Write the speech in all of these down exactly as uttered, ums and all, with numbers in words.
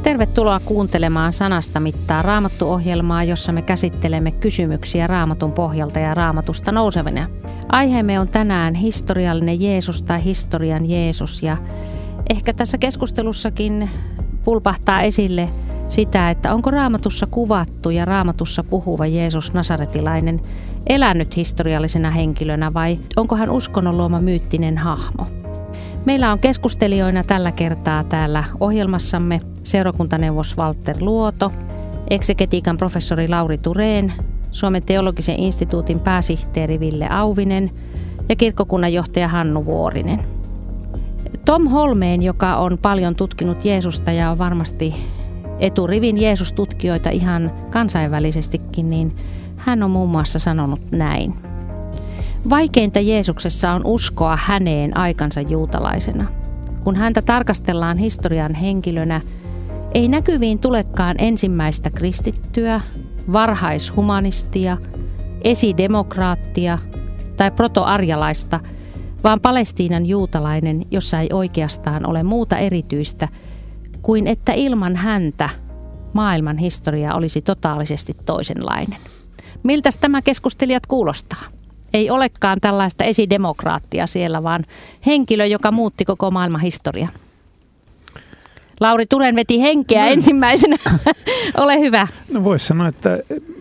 Tervetuloa kuuntelemaan Sanasta mittaa Raamattu-ohjelmaa, jossa me käsittelemme kysymyksiä Raamatun pohjalta ja Raamatusta nousevina. Aiheemme on tänään historiallinen Jeesus tai historian Jeesus, ja ehkä tässä keskustelussakin pulpahtaa esille sitä, että onko Raamatussa kuvattu ja Raamatussa puhuva Jeesus nasaretilainen elänyt historiallisena henkilönä vai onko hän uskonnon luoma myyttinen hahmo? Meillä on keskustelijoina tällä kertaa täällä ohjelmassamme seurakuntaneuvos Walter Luoto, eksegetiikan professori Lauri Thurén, Suomen teologisen instituutin pääsihteeri Ville Auvinen ja kirkkokunnanjohtaja Hannu Vuorinen. Tom Holmeen, joka on paljon tutkinut Jeesusta ja on varmasti eturivin Jeesus-tutkijoita ihan kansainvälisestikin, niin hän on muun muassa sanonut näin. Vaikeinta Jeesuksessa on uskoa häneen aikansa juutalaisena. Kun häntä tarkastellaan historian henkilönä, ei näkyviin tulekaan ensimmäistä kristittyä, varhaishumanistia, esidemokraattia tai protoarjalaista, vaan Palestiinan juutalainen, jossa ei oikeastaan ole muuta erityistä kuin että ilman häntä maailman historia olisi totaalisesti toisenlainen. Miltäs tämä keskustelijat kuulostaa? Ei olekaan tällaista esidemokraattia siellä, vaan henkilö, joka muutti koko maailman historian. Lauri Thurén veti henkeä no. ensimmäisenä. Ole hyvä. No voisi sanoa, että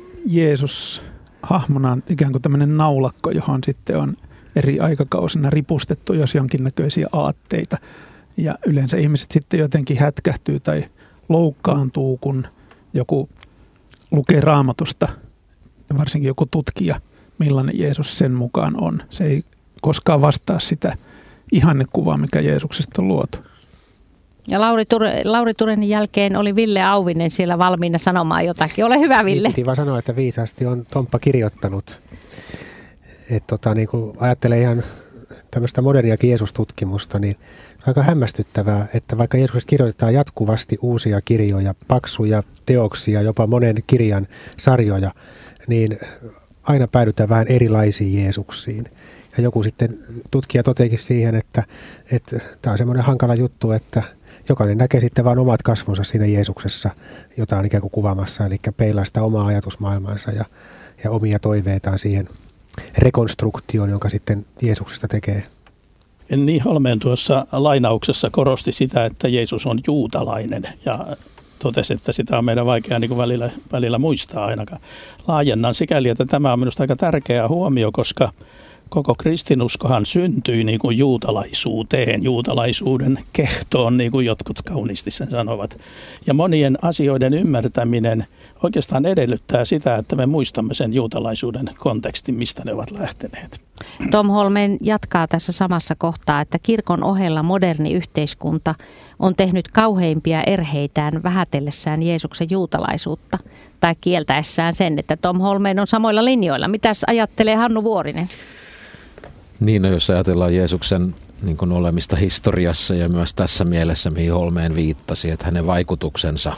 Jeesus hahmona on ikään kuin tämmöinen naulakko, johon sitten on eri aikakausina ripustettu jos jonkinnäköisiä aatteita. Ja yleensä ihmiset sitten jotenkin hätkähtyy tai loukkaantuu, kun joku lukee Raamatusta, varsinkin joku tutkija, millainen Jeesus sen mukaan on. Se ei koskaan vastaa sitä ihannekuvaa, mikä Jeesuksesta on luotu. Ja Lauri, Ture, Lauri Thurénin jälkeen oli Ville Auvinen siellä valmiina sanomaan jotakin. Ole hyvä, Ville. Piti vaan sanoa, että viisaasti on Tomppa kirjoittanut. Että tota, niin kun ajattelee ihan tämmöistä moderniakin Jeesus-tutkimusta, niin aika hämmästyttävää, että vaikka Jeesuksesta kirjoitetaan jatkuvasti uusia kirjoja, paksuja teoksia, jopa monen kirjan sarjoja, niin aina päädytään vähän erilaisiin Jeesuksiin. Ja joku sitten tutkija toteekin siihen, että, että tämä on semmoinen hankala juttu, että jokainen näkee sitten vain omat kasvonsa siinä Jeesuksessa, jota on ikään kuin kuvaamassa, eli peilaa sitä omaa ajatusmaailmansa ja, ja omia toiveitaan siihen rekonstruktioon, jonka sitten Jeesuksesta tekee. Niin Holmeen tuossa lainauksessa korosti sitä, että Jeesus on juutalainen ja totesi, että sitä on meidän vaikea niin kuin välillä, välillä muistaa ainakaan. Laajennan sikäli, että tämä on minusta aika tärkeä huomio, koska koko kristinuskohan syntyi niin kuin juutalaisuuteen, juutalaisuuden kehtoon, niin kuin jotkut kauniisti sen sanovat. Ja monien asioiden ymmärtäminen oikeastaan edellyttää sitä, että me muistamme sen juutalaisuuden kontekstin, mistä ne ovat lähteneet. Tom Holmeen jatkaa tässä samassa kohtaa, että kirkon ohella moderni yhteiskunta on tehnyt kauheimpia erheitään vähätellessään Jeesuksen juutalaisuutta tai kieltäessään sen, että Tom Holmeen on samoilla linjoilla. Mitäs ajattelee Hannu Vuorinen? Niin, no jos ajatellaan Jeesuksen niin kuin olemista historiassa ja myös tässä mielessä, mihin Holmeen viittasi, että hänen vaikutuksensa,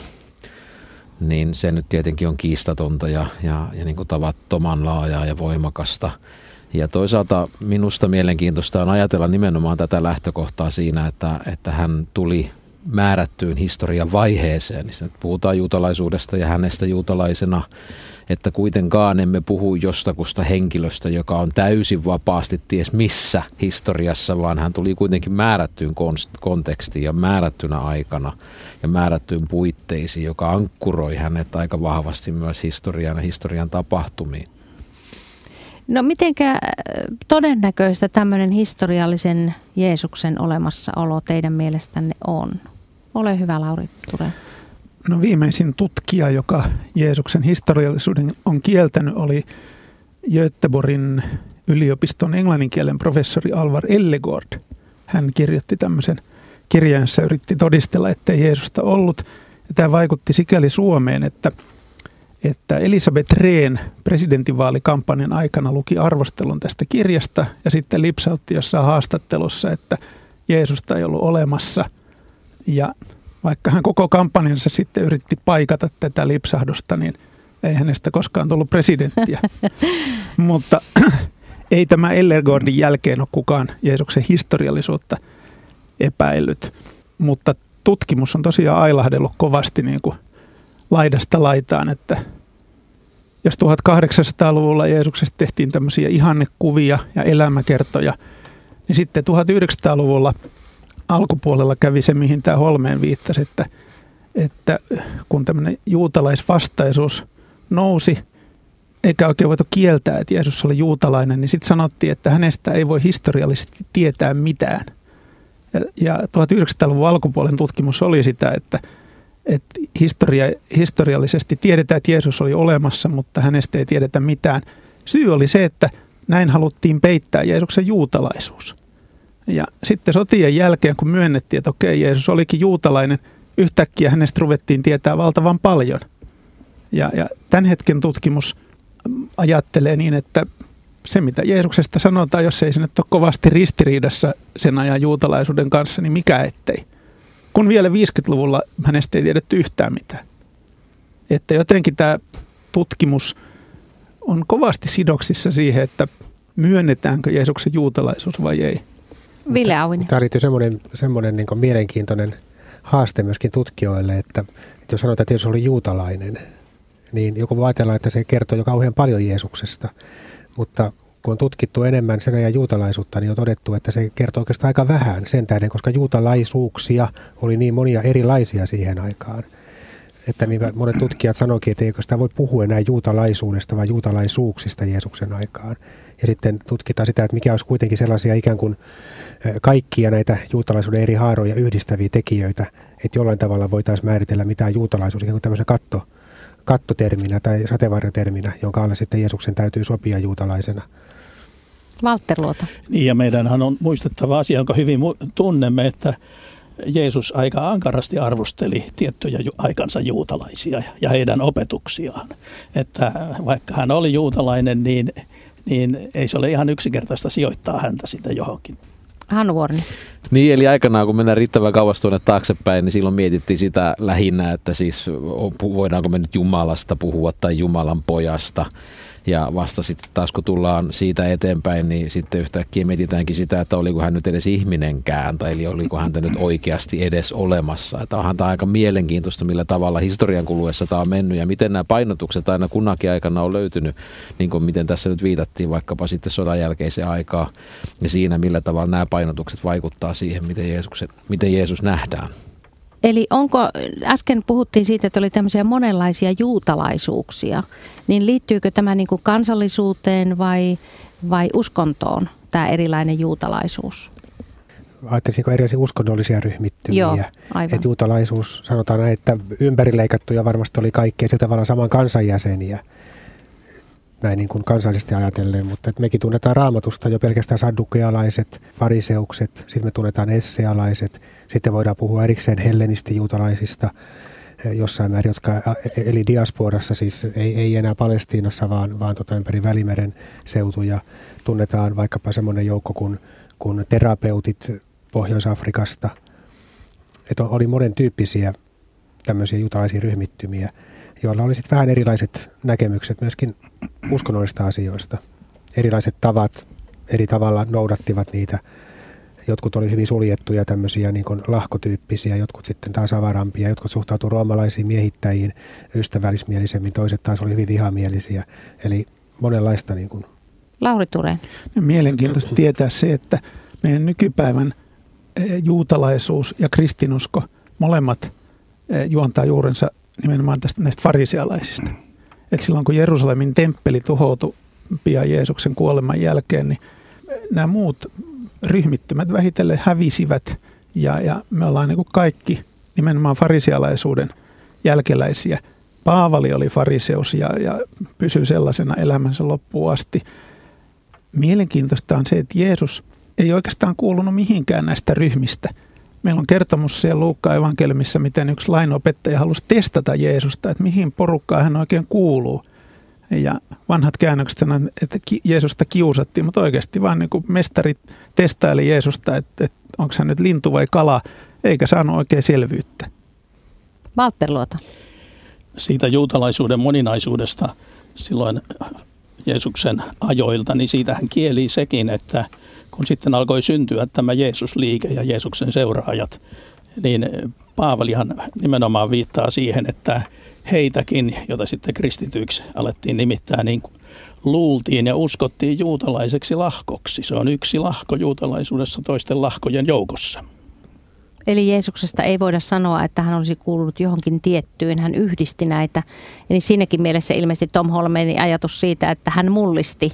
niin se nyt tietenkin on kiistatonta ja, ja, ja niin kuin tavattoman laajaa ja voimakasta. Ja toisaalta minusta mielenkiintoista on ajatella nimenomaan tätä lähtökohtaa siinä, että, että hän tuli määrättyyn historian vaiheeseen. Niin nyt puhutaan juutalaisuudesta ja hänestä juutalaisena, että kuitenkaan emme puhu jostakusta henkilöstä, joka on täysin vapaasti ties missä historiassa, vaan hän tuli kuitenkin määrättyyn kontekstiin ja määrättynä aikana ja määrättyyn puitteisiin, joka ankkuroi hänet aika vahvasti myös historian ja historian tapahtumiin. No mitenkä todennäköistä tämmöinen historiallisen Jeesuksen olemassaolo teidän mielestänne on? Ole hyvä, Lauri Thurén. No viimeisin tutkija, joka Jeesuksen historiallisuuden on kieltänyt, oli Göteborgin yliopiston englanninkielen professori Alvar Ellegård. Hän kirjoitti tämmöisen kirjan, jossa yritti todistella, ettei Jeesusta ollut. Ja tämä vaikutti sikäli Suomeen, että, että Elisabeth Rehn presidentinvaalikampanjan aikana luki arvostelun tästä kirjasta ja sitten lipsautti jossain haastattelussa, että Jeesusta ei ollut olemassa. Ja vaikka hän koko kampanjansa sitten yritti paikata tätä lipsahdusta, niin ei hänestä koskaan tullut presidenttiä. Mutta ei tämä Ellegårdin jälkeen ole kukaan Jeesuksen historiallisuutta epäillyt. Mutta tutkimus on tosiaan ailahdellut kovasti niin kuin laidasta laitaan, että jos tuhatkahdeksansataaluvulla Jeesuksesta tehtiin tämmöisiä ihannekuvia ja elämäkertoja, niin sitten tuhatyhdeksänsataaluvulla alkupuolella kävi se, mihin tämä Holmeen viittasi, että, että kun tämmöinen juutalaisvastaisuus nousi, eikä oikein voitu kieltää, että Jeesus oli juutalainen, niin sitten sanottiin, että hänestä ei voi historiallisesti tietää mitään. Ja, ja tuhatyhdeksänsataaluvun alkupuolen tutkimus oli sitä, että, että historia, historiallisesti tiedetään, että Jeesus oli olemassa, mutta hänestä ei tiedetä mitään. Syy oli se, että näin haluttiin peittää Jeesuksen juutalaisuus. Ja sitten sotien jälkeen, kun myönnettiin, että okei, Jeesus olikin juutalainen, yhtäkkiä hänestä ruvettiin tietää valtavan paljon. Ja, ja tämän hetken tutkimus ajattelee niin, että se mitä Jeesuksesta sanotaan, jos ei se nyt ole kovasti ristiriidassa sen ajan juutalaisuuden kanssa, niin mikä ettei. Kun vielä viisikymmentäluvulla hänestä ei tiedetty yhtään mitään. Että jotenkin tämä tutkimus on kovasti sidoksissa siihen, että myönnetäänkö Jeesuksen juutalaisuus vai ei. Ville Auvinen. Tämä liittyy semmoinen, semmoinen niin kuin mielenkiintoinen haaste myöskin tutkijoille, että, että jos sanotaan, että Jeesus oli juutalainen, niin joku voi ajatella, että se kertoo jo kauhean paljon Jeesuksesta. Mutta kun on tutkittu enemmän sen ajan juutalaisuutta, niin on todettu, että se kertoo oikeastaan aika vähän sen tähden, koska juutalaisuuksia oli niin monia erilaisia siihen aikaan. Että niin monet tutkijat sanoikin, että eikö sitä voi puhua enää juutalaisuudesta, vaan juutalaisuuksista Jeesuksen aikaan. Ja sitten tutkitaan sitä, että mikä olisi kuitenkin sellaisia ikään kuin kaikkia näitä juutalaisuuden eri haaroja yhdistäviä tekijöitä, että jollain tavalla voitaisiin määritellä mitään juutalaisuus ikään kuin tämmöisen katto, kattoterminä tai sateenvarjoterminä, jonka alle sitten Jeesuksen täytyy sopia juutalaisena. Valtteri Luoto. Niin, ja meidänhän on muistettava asia, jonka hyvin tunnemme, että Jeesus aika ankarasti arvosteli tiettyjä aikansa juutalaisia ja heidän opetuksiaan. Että vaikka hän oli juutalainen, niin, niin ei se ole ihan yksinkertaista sijoittaa häntä sitten johonkin. Hannu Vuorinen. Niin, eli aikanaan kun mennään riittävän kauas tuonne taaksepäin, niin silloin mietittiin sitä lähinnä, että siis voidaanko me nyt Jumalasta puhua tai Jumalan pojasta. Ja vasta sitten taas kun tullaan siitä eteenpäin, niin sitten yhtäkkiä mietitäänkin sitä, että oliko hän nyt edes ihminenkään, tai eli oliko häntä nyt oikeasti edes olemassa. Että onhan tämä aika mielenkiintoista, millä tavalla historian kuluessa tämä on mennyt, ja miten nämä painotukset aina kunnakin aikana on löytynyt, niin kuin miten tässä nyt viitattiin vaikkapa sitten sodan jälkeiseen aikaan, ja siinä millä tavalla nämä painotukset vaikuttaa siihen, miten, Jeesukset, miten Jeesus nähdään. Eli onko, äsken puhuttiin siitä, että oli tämmöisiä monenlaisia juutalaisuuksia, niin liittyykö tämä niin kuin kansallisuuteen vai, vai uskontoon, tämä erilainen juutalaisuus? Ajattelisinko erilaisia uskonnollisia ryhmittymiä? Joo, aivan. Että juutalaisuus, sanotaan näin, että ympärileikattuja varmasti oli kaikkea sillä tavalla saman kansanjäseniä, näin niin kuin kansallisesti ajatellen, mutta että mekin tunnetaan Raamatusta jo pelkästään saddukealaiset, fariseukset, sitten me tunnetaan essealaiset, sitten voidaan puhua erikseen hellenistijuutalaisista jossain määrin, jotka eli diasporassa, siis ei, ei enää Palestiinassa, vaan, vaan tota ympäri Välimeren seutuja. Tunnetaan vaikkapa semmoinen joukko kuin, kuin terapeutit Pohjois-Afrikasta, että oli monen tyyppisiä tämmöisiä juutalaisia ryhmittymiä, joilla oli sitten vähän erilaiset näkemykset myöskin uskonnollisista asioista. Erilaiset tavat eri tavalla noudattivat niitä. Jotkut oli hyvin suljettuja tämmöisiä niin kuin lahkotyyppisiä, jotkut sitten taas avarampia, jotkut suhtautuivat roomalaisiin miehittäjiin ystävällismielisemmin, toiset taas oli hyvin vihamielisiä. Eli monenlaista. Niin kuin. Lauri Thurén. Mielenkiintoista tietää se, että meidän nykypäivän juutalaisuus ja kristinusko molemmat juontaa juurensa nimenomaan tästä, näistä farisealaisista. Et silloin kun Jerusalemin temppeli tuhoutui pian Jeesuksen kuoleman jälkeen, niin nämä muut ryhmittymät vähitellen hävisivät ja, ja me ollaan niin kuin kaikki nimenomaan farisealaisuuden jälkeläisiä. Paavali oli fariseus ja, ja pysyi sellaisena elämänsä loppuun asti. Mielenkiintoista on se, että Jeesus ei oikeastaan kuulunut mihinkään näistä ryhmistä. Meillä on kertomus siellä Luukkaan evankeliumissa, miten yksi lainopettaja halusi testata Jeesusta, että mihin porukkaan hän oikein kuuluu. Ja vanhat käännökset sanoivat, että Jeesusta kiusattiin, mutta oikeasti vaan niin kuin mestarit testaili Jeesusta, että, että onko hän nyt lintu vai kala, eikä saanut oikein selvyyttä. Valtteri Luoto. Siitä juutalaisuuden moninaisuudesta silloin Jeesuksen ajoilta, niin siitähän kieli sekin, että kun sitten alkoi syntyä tämä Jeesus-liike ja Jeesuksen seuraajat, niin Paavalihan nimenomaan viittaa siihen, että heitäkin, jota sitten kristityiksi alettiin nimittää, niin luultiin ja uskottiin juutalaiseksi lahkoksi. Se on yksi lahko juutalaisuudessa toisten lahkojen joukossa. Eli Jeesuksesta ei voida sanoa, että hän olisi kuulunut johonkin tiettyyn, hän yhdisti näitä. Eli siinäkin mielessä ilmeisesti Tom Holmenin ajatus siitä, että hän mullisti,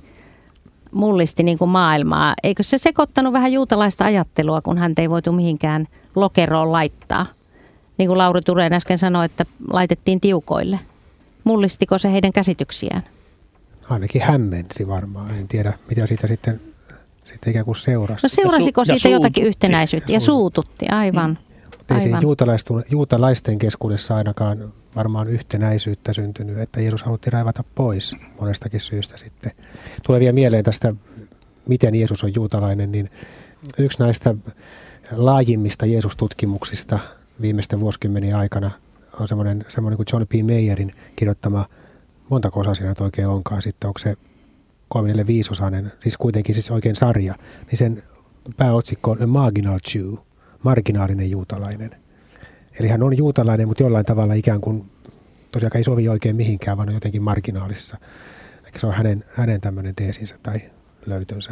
mullisti niin kuin maailmaa. Eikö se sekoittanut vähän juutalaista ajattelua, kun hän ei voitu mihinkään lokeroon laittaa? Niin kuin Lauri Tureen äsken sanoi, että laitettiin tiukoille. Mullistiko se heidän käsityksiään? Ainakin hämmensi varmaan. En tiedä, mitä siitä sitten, sitten ikään kuin seurasi. No seurasiko ja su- siitä ja jotakin yhtenäisyyttä? Ja suututti, aivan. Ei siinä juutalaisten keskuudessa ainakaan varmaan yhtenäisyyttä syntynyt, että Jeesus haluttiin raivata pois monestakin syystä sitten. Tulee vielä mieleen tästä, miten Jeesus on juutalainen, niin yksi näistä laajimmista Jeesus-tutkimuksista viimeisten vuosikymmenien aikana on semmoinen, semmoinen kuin John P. Mayerin kirjoittama, montako osaa siinä oikein onkaan sitten, onko se kolme, neljä, viisosainen, siis kuitenkin siis oikein sarja, niin sen pääotsikko on A Marginal Jew, marginaalinen juutalainen. Eli hän on juutalainen, mutta jollain tavalla ikään kuin tosiaan ei sovi oikein mihinkään, vaan on jotenkin marginaalissa. Eli se on hänen, hänen tämmöinen teesinsä tai löytönsä.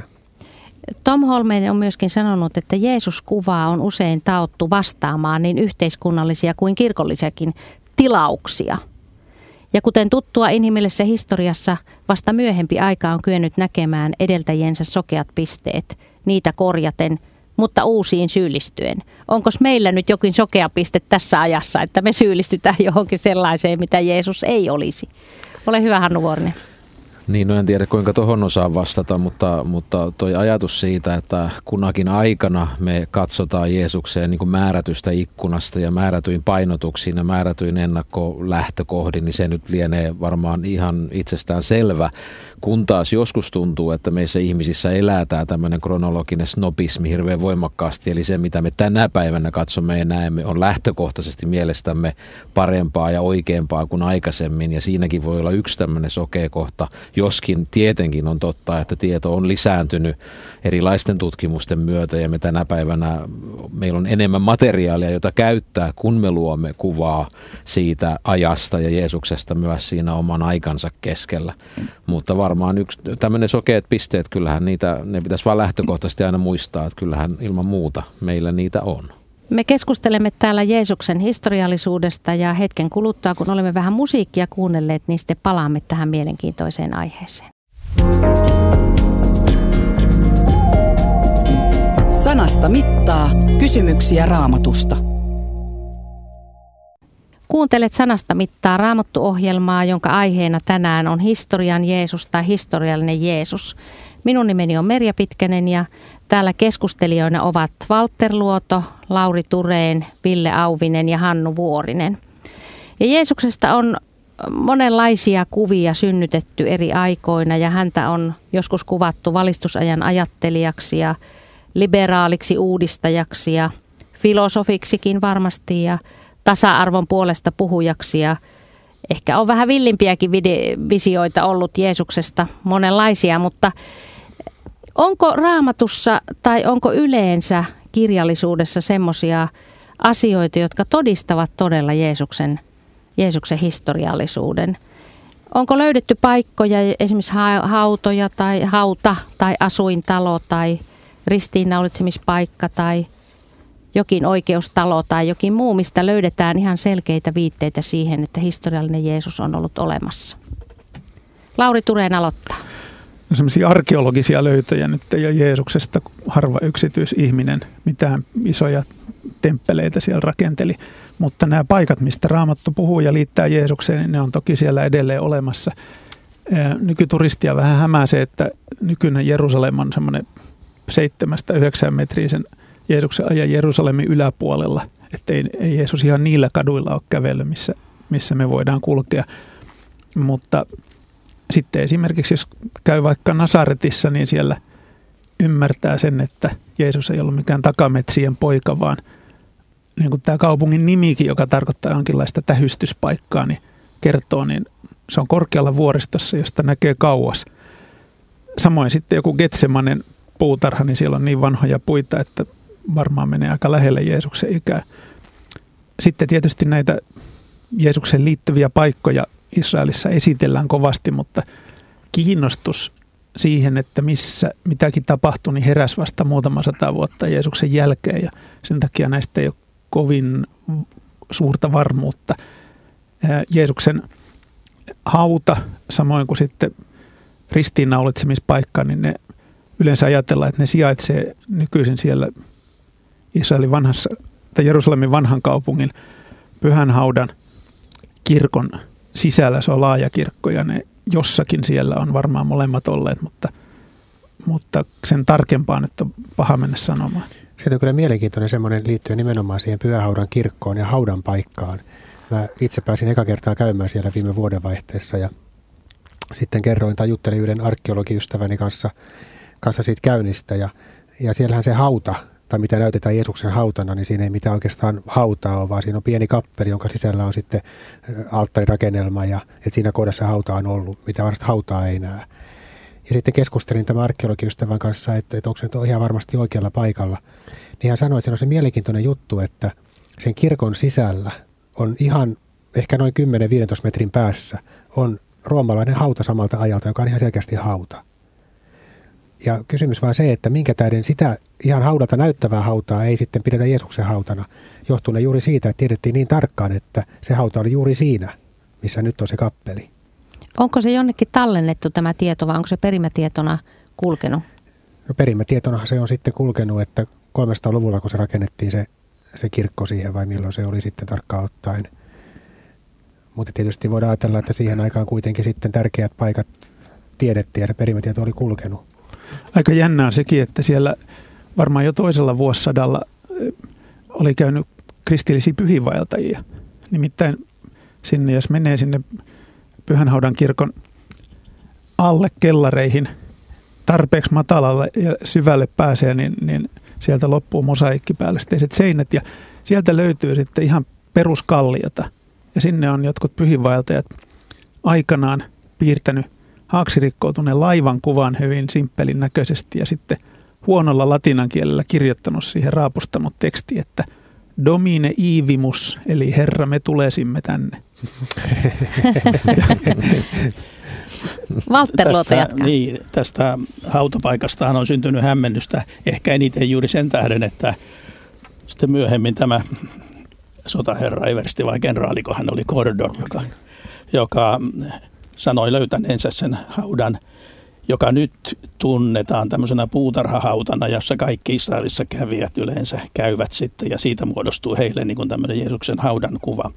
Tom Holmeinen on myöskin sanonut, että Jeesus-kuvaa on usein taottu vastaamaan niin yhteiskunnallisia kuin kirkollisiakin tilauksia. Ja kuten tuttua inhimillisessä historiassa, vasta myöhempi aika on kyennyt näkemään edeltäjiensä sokeat pisteet, niitä korjaten, mutta uusiin syyllistyen. Onko meillä nyt jokin sokea piste tässä ajassa, että me syyllistytään johonkin sellaiseen, mitä Jeesus ei olisi? Ole hyvä, Hannu Vuorinen. Niin, no en tiedä kuinka tuohon osaan vastata, mutta, mutta toi ajatus siitä, että kunakin aikana me katsotaan Jeesukseen niin kuin määrätystä ikkunasta ja määrätyin painotuksiin ja määrätyin ennakkolähtökohdin, niin se nyt lienee varmaan ihan itsestään selvä. Kun taas joskus tuntuu, että meissä ihmisissä elää tämä tämmöinen kronologinen snobismi hirveän voimakkaasti, eli se mitä me tänä päivänä katsomme ja näemme on lähtökohtaisesti mielestämme parempaa ja oikeampaa kuin aikaisemmin, ja siinäkin voi olla yksi tämmöinen sokea kohta, joskin tietenkin on totta, että tieto on lisääntynyt erilaisten tutkimusten myötä, ja me tänä päivänä meillä on enemmän materiaalia, jota käyttää, kun me luomme kuvaa siitä ajasta ja Jeesuksesta myös siinä oman aikansa keskellä, mutta varmaan yksi tämmöinen sokeat pisteet, kyllähän niitä, ne pitäisi vaan lähtökohtaisesti aina muistaa, että kyllähän ilman muuta meillä niitä on. Me keskustelemme täällä Jeesuksen historiallisuudesta ja hetken kuluttua, kun olemme vähän musiikkia kuunnelleet, niin sitten palaamme tähän mielenkiintoiseen aiheeseen. Sanasta mittaa kysymyksiä Raamatusta. Kuuntelet Sanasta mittaa Raamattu-ohjelmaa, jonka aiheena tänään on historian Jeesus tai historiallinen Jeesus. Minun nimeni on Merja Pitkänen ja täällä keskustelijoina ovat Valter Luoto, Lauri Tureen, Ville Auvinen ja Hannu Vuorinen. Ja Jeesuksesta on monenlaisia kuvia synnytetty eri aikoina ja häntä on joskus kuvattu valistusajan ajattelijaksi ja liberaaliksi uudistajaksi ja filosofiksikin varmasti ja tasa-arvon puolesta puhujaksi ja ehkä on vähän villimpiäkin visioita ollut Jeesuksesta, monenlaisia, mutta onko Raamatussa tai onko yleensä kirjallisuudessa semmoisia asioita, jotka todistavat todella Jeesuksen, Jeesuksen historiallisuuden? Onko löydetty paikkoja, esimerkiksi hautoja tai hauta tai asuintalo tai ristiinnaulitsemispaikka tai jokin oikeustalo tai jokin muu, mistä löydetään ihan selkeitä viitteitä siihen, että historiallinen Jeesus on ollut olemassa? Lauri Tureen aloittaa. No sellaisia arkeologisia löytöjä nyt ei ole Jeesuksesta, harva yksityisihminen mitään isoja temppeleitä siellä rakenteli. Mutta nämä paikat, mistä Raamattu puhuu ja liittää Jeesukseen, niin ne on toki siellä edelleen olemassa. Nykyturistia vähän hämää se, että nykyinen Jerusalem on semmoinen seitsemästä yhdeksään metriisen Jeesuksen ajan Jerusalemin yläpuolella. Että ei, ei Jeesus ihan niillä kaduilla ole kävellyt, missä, missä me voidaan kulkea. Mutta sitten esimerkiksi jos käy vaikka Nasaretissa, niin siellä ymmärtää sen, että Jeesus ei ollut mikään takametsien poika, vaan niin kuin tämä kaupungin nimikin, joka tarkoittaa jonkinlaista tähystyspaikkaa, niin kertoo, niin se on korkealla vuoristossa, josta näkee kauas. Samoin sitten joku Getsemanen puutarha, niin siellä on niin vanhoja puita, että varmaan menee aika lähelle Jeesuksen ikää. sitten tietysti näitä Jeesuksen liittyviä paikkoja Israelissa esitellään kovasti, mutta kiinnostus siihen, että missä mitäkin tapahtui, niin heräsi vasta muutama sata vuotta Jeesuksen jälkeen ja sen takia näistä ei ole kovin suurta varmuutta. Jeesuksen hauta, samoin kuin sitten ristiinnaulitsemispaikka, niin ne yleensä ajatellaan, että ne sijaitsee nykyisin siellä Israelin vanhassa tai Jerusalemin vanhan kaupungin pyhänhaudan kirkon sisällä. Se on laaja kirkko ja ne jossakin siellä on varmaan molemmat olleet, mutta, mutta sen tarkempaa nyt on paha mennä sanomaan. Se on kyllä mielenkiintoinen semmoinen liittyen nimenomaan siihen pyhähaudan kirkkoon ja haudan paikkaan. Mä itse pääsin eka kertaa käymään siellä viime vuodenvaihteessa ja sitten kerroin tai juttelin yhden arkeologiystäväni kanssa, kanssa siitä käynnistä ja, ja siellähän se hauta, tai mitä näytetään Jeesuksen hautana, niin siinä ei mitään oikeastaan hautaa ole, vaan siinä on pieni kappeli, jonka sisällä on sitten alttarirakennelma ja että siinä kohdassa hauta on ollut, mitä varmasti hautaa ei näe. Ja sitten keskustelin tämän arkeologiystävän kanssa, että, että onko se nyt ihan varmasti oikealla paikalla. Niin hän sanoi, että se on se mielenkiintoinen juttu, että sen kirkon sisällä on ihan ehkä noin kymmenen viisitoista metrin päässä on roomalainen hauta samalta ajalta, joka on ihan selkeästi hauta. Ja kysymys vaan se, että minkä tähden sitä ihan haudalta näyttävää hautaa ei sitten pidetä Jeesuksen hautana, johtuneen juuri siitä, että tiedettiin niin tarkkaan, että se hauta oli juuri siinä, missä nyt on se kappeli. Onko se jonnekin tallennettu tämä tieto vai onko se perimätietona kulkenut? No perimätietonahan se on sitten kulkenut, että kolmesataaluvulla kun se rakennettiin se, se kirkko siihen vai milloin se oli sitten tarkkaan ottaen. Mutta tietysti voidaan ajatella, että siihen aikaan kuitenkin sitten tärkeät paikat tiedettiin ja se perimätieto oli kulkenut. Aika jännää on sekin, että siellä varmaan jo toisella vuosisadalla oli käynyt kristillisiä pyhiinvaeltajia. Nimittäin sinne, jos menee sinne Pyhänhaudan kirkon alle kellareihin tarpeeksi matalalle ja syvälle pääsee, niin, niin sieltä loppuu mosaiikkipäällysteiset seinät ja sieltä löytyy sitten ihan peruskalliota. Ja sinne on jotkut pyhiinvaeltajat aikanaan piirtänyt haaksirikkoutuneen laivan kuvan hyvin simppelin näköisesti ja sitten huonolla latinan kielellä kirjoittanut siihen raapustanut teksti, että Domine ivimus, eli Herra, me tulesimme tänne. Walter Luoto jatkaa. Niin, tästä hautapaikastahan on syntynyt hämmennystä ehkä eniten juuri sen tähden, että sitten myöhemmin tämä sotaherra eversti vai kenraaliko hän oli Gordon, joka, joka sanoi löytäneensä sen haudan, joka nyt tunnetaan tämmöisenä puutarhahautana, jossa kaikki Israelissa kävijät yleensä käyvät sitten ja siitä muodostuu heille niin kuin tämmöinen Jeesuksen haudan kuva.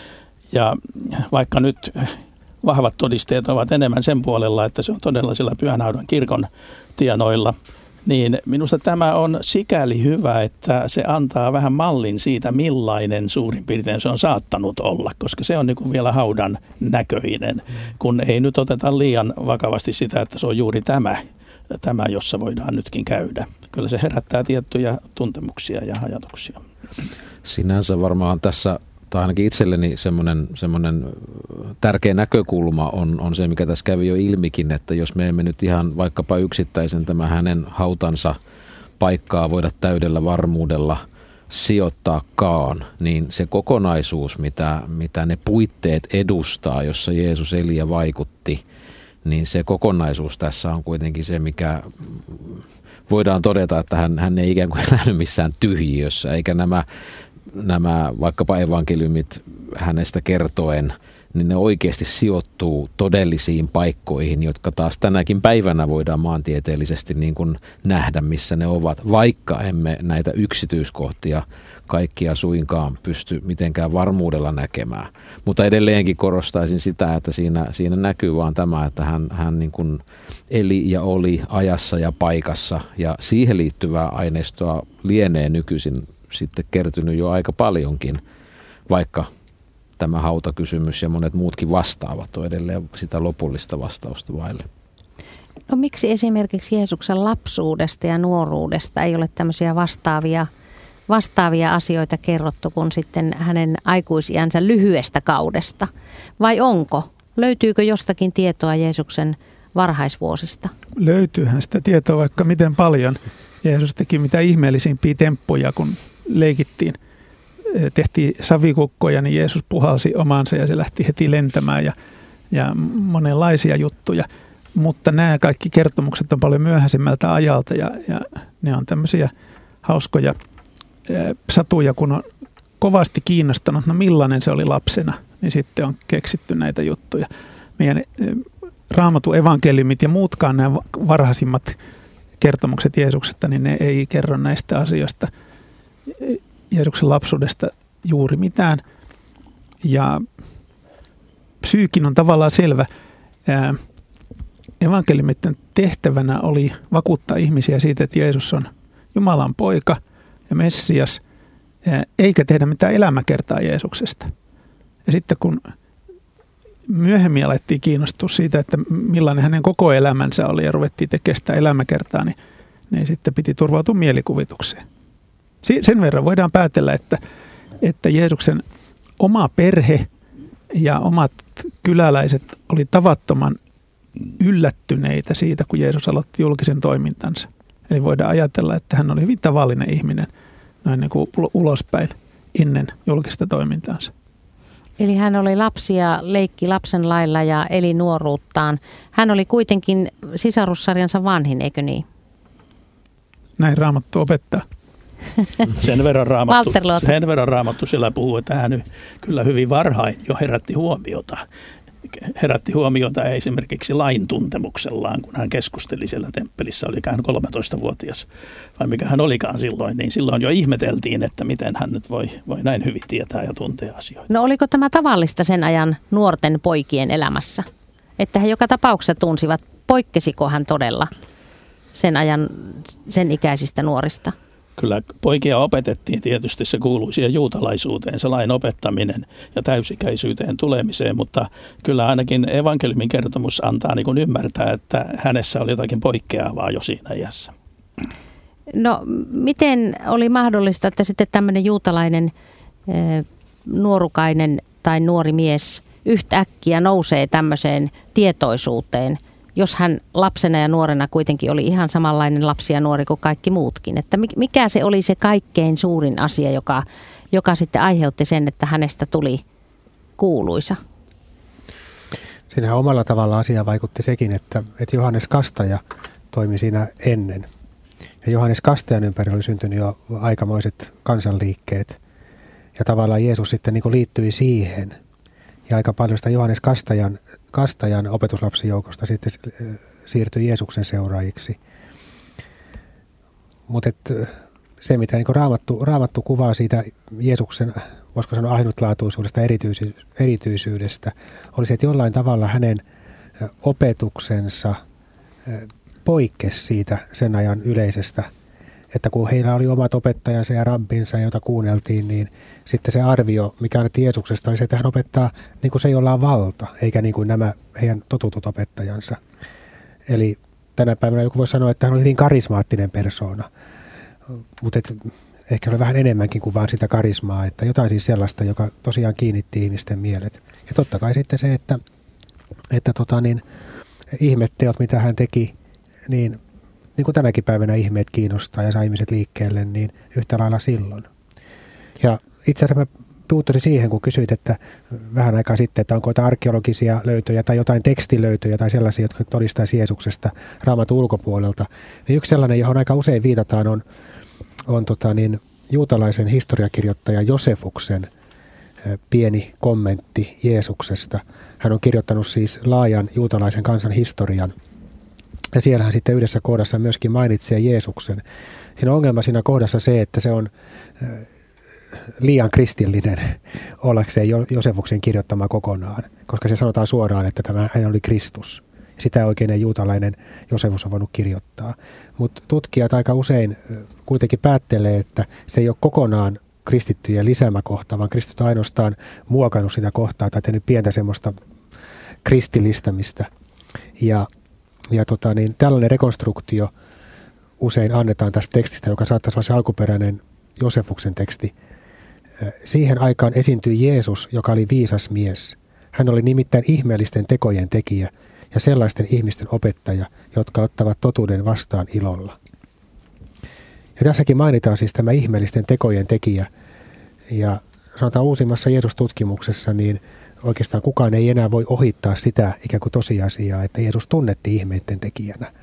Ja vaikka nyt vahvat todisteet ovat enemmän sen puolella, että se on todella sillä Pyhänhaudan kirkon tienoilla, niin minusta tämä on sikäli hyvä, että se antaa vähän mallin siitä, millainen suurin piirtein se on saattanut olla, koska se on niin kuin vielä haudan näköinen, kun ei nyt oteta liian vakavasti sitä, että se on juuri tämä, tämä, jossa voidaan nytkin käydä. Kyllä se herättää tiettyjä tuntemuksia ja ajatuksia. Sinänsä varmaan tässä, tai ainakin itselleni semmoinen, semmoinen tärkeä näkökulma on, on se, mikä tässä kävi jo ilmikin, että jos me emme nyt ihan vaikkapa yksittäisen tämä hänen hautansa paikkaa voida täydellä varmuudella sijoittaakaan, niin se kokonaisuus, mitä, mitä ne puitteet edustaa, jossa Jeesus eli ja vaikutti, niin se kokonaisuus tässä on kuitenkin se, mikä voidaan todeta, että hän, hän ei ikään kuin elänyt missään tyhjiössä, eikä nämä nämä vaikkapa evankeliumit hänestä kertoen, niin ne oikeasti sijoittuu todellisiin paikkoihin, jotka taas tänäkin päivänä voidaan maantieteellisesti niin kuin nähdä, missä ne ovat, vaikka emme näitä yksityiskohtia kaikkia suinkaan pysty mitenkään varmuudella näkemään. Mutta edelleenkin korostaisin sitä, että siinä, siinä näkyy vaan tämä, että hän, hän niin kuin eli ja oli ajassa ja paikassa, ja siihen liittyvää aineistoa lienee nykyisin sitten kertynyt jo aika paljonkin, vaikka tämä hautakysymys ja monet muutkin vastaavat on edelleen sitä lopullista vastausta vaille. No miksi esimerkiksi Jeesuksen lapsuudesta ja nuoruudesta ei ole tämmöisiä vastaavia, vastaavia asioita kerrottu kuin sitten hänen aikuisiänsä lyhyestä kaudesta? Vai onko? Löytyykö jostakin tietoa Jeesuksen varhaisvuosista? Löytyyhän sitä tietoa vaikka miten paljon. Jeesus teki mitä ihmeellisimpiä temppuja, kun leikittiin tehtiin savikukkoja, niin Jeesus puhalsi omansa ja se lähti heti lentämään ja, ja monenlaisia juttuja. Mutta nämä kaikki kertomukset on paljon myöhäisemmältä ajalta ja, ja ne on tämmöisiä hauskoja satuja, kun on kovasti kiinnostanut, no millainen se oli lapsena, niin sitten on keksitty näitä juttuja. Meidän Raamatun evankeliumit ja muutkaan nämä varhaisimmat kertomukset Jeesuksesta, niin ne ei kerro näistä asioista Jeesuksen lapsuudesta juuri mitään. Ja psyykin on tavallaan selvä. Evankeliumitten tehtävänä oli vakuuttaa ihmisiä siitä, että Jeesus on Jumalan poika ja Messias, eikä tehdä mitään elämäkertaa Jeesuksesta. Ja sitten kun myöhemmin alettiin kiinnostua siitä, että millainen hänen koko elämänsä oli ja ruvettiin tekemään sitä elämäkertaa, niin, niin sitten piti turvautua mielikuvitukseen. Sen verran voidaan päätellä, että, että Jeesuksen oma perhe ja omat kyläläiset oli tavattoman yllättyneitä siitä, kun Jeesus aloitti julkisen toimintansa. Eli voidaan ajatella, että hän oli hyvin tavallinen ihminen noin niin kuin ulospäin ennen julkista toimintaansa. Eli hän oli lapsi ja leikki lapsen lailla ja eli nuoruuttaan. Hän oli kuitenkin sisarussarjansa vanhin, eikö niin? Näin Raamattu opettaa. Sen verran Raamattu, sen verran Raamattu siellä puhuu, että hän kyllä hyvin varhain jo herätti huomiota. Herätti huomiota esimerkiksi lain tuntemuksellaan, kun hän keskusteli siellä temppelissä, oli hän kolmetoistavuotias, vai mikä hän olikaan silloin, niin silloin jo ihmeteltiin, että miten hän nyt voi, voi näin hyvin tietää ja tuntea asioita. No oliko tämä tavallista sen ajan nuorten poikien elämässä? Että he joka tapauksessa tunsivat, poikkesiko hän todella sen ajan sen ikäisistä nuorista? Kyllä poikia opetettiin tietysti, se kuului siihen juutalaisuuteen, se lain opettaminen ja täysikäisyyteen tulemiseen, mutta kyllä ainakin evankeliumin kertomus antaa niin kuin ymmärtää, että hänessä oli jotakin poikkeavaa jo siinä iässä. No miten oli mahdollista, että sitten tämmöinen juutalainen e, nuorukainen tai nuori mies yhtäkkiä nousee tämmöiseen tietoisuuteen, jos hän lapsena ja nuorena kuitenkin oli ihan samanlainen lapsi ja nuori kuin kaikki muutkin. Että mikä se oli se kaikkein suurin asia, joka, joka sitten aiheutti sen, että hänestä tuli kuuluisa? Siinähän omalla tavalla asia vaikutti sekin, että, että Johannes Kastaja toimi siinä ennen. Ja Johannes Kastajan ympärillä oli syntynyt jo aikamoiset kansanliikkeet. Ja tavallaan Jeesus sitten niin kuin liittyi siihen. Ja aika paljon sitä Johannes Kastajan, Kastajan opetuslapsijoukosta sitten siirtyi Jeesuksen seuraajiksi. Mutta se, mitä niin raamattu, raamattu kuvaa siitä Jeesuksen, voisiko sanoa ainutlaatuisuudesta, erityisy, erityisyydestä, oli se, että jollain tavalla hänen opetuksensa poikkesi siitä sen ajan yleisestä. Että kun heillä oli omat opettajansa ja rabbinsa, jota kuunneltiin, niin sitten se arvio, mikä annettiin Jeesuksesta, oli se, että hän opettaa niin kuin se, jolla on valta, eikä niin kuin nämä heidän totutut opettajansa. Eli tänä päivänä joku voi sanoa, että hän oli hyvin karismaattinen persoona, mutta ehkä oli vähän enemmänkin kuin vaan sitä karismaa, että jotain siis sellaista, joka tosiaan kiinnitti ihmisten mielet. Ja totta kai sitten se, että, että tota niin, ihmetteot, mitä hän teki, niin niin kuin tänäkin päivänä ihmeet kiinnostaa ja saa ihmiset liikkeelle, niin yhtä lailla silloin. Ja itse asiassa mä puuttuisin siihen, kun kysyit, että vähän aikaa sitten, että onko jotain arkeologisia löytöjä tai jotain tekstilöytöjä tai sellaisia, jotka todistaisi Jeesuksesta Raamatun ulkopuolelta. Niin yksi sellainen, johon aika usein viitataan, on, on tota niin, juutalaisen historiakirjoittaja Josefuksen pieni kommentti Jeesuksesta. Hän on kirjoittanut siis laajan juutalaisen kansan historian. Ja siellä hän sitten yhdessä kohdassa myöskin mainitsee Jeesuksen. Siinä on ongelma siinä kohdassa se, että se on liian kristillinen ollakseen Josefuksen kirjoittama kokonaan, koska se sanotaan suoraan, että tämä hän oli Kristus. Sitä oikein juutalainen Josefus on voinut kirjoittaa. Mutta tutkijat aika usein kuitenkin päättelee, että se ei ole kokonaan kristittyjen lisäämäkohta, vaan Kristus on ainoastaan muokannut sitä kohtaa tai tehnyt pientä semmoista kristillistämistä. Ja Ja tota, niin tällainen rekonstruktio usein annetaan tästä tekstistä, joka saattaisi olla se alkuperäinen Josefuksen teksti. Siihen aikaan esiintyi Jeesus, joka oli viisas mies. Hän oli nimittäin ihmeellisten tekojen tekijä ja sellaisten ihmisten opettaja, jotka ottavat totuuden vastaan ilolla. Ja tässäkin mainitaan siis tämä ihmeellisten tekojen tekijä. Ja sanotaan uusimmassa Jeesus-tutkimuksessa, niin oikeastaan kukaan ei enää voi ohittaa sitä ikään kuin tosiasiaa, että Jeesus tunnettiin ihmeiden tekijänä.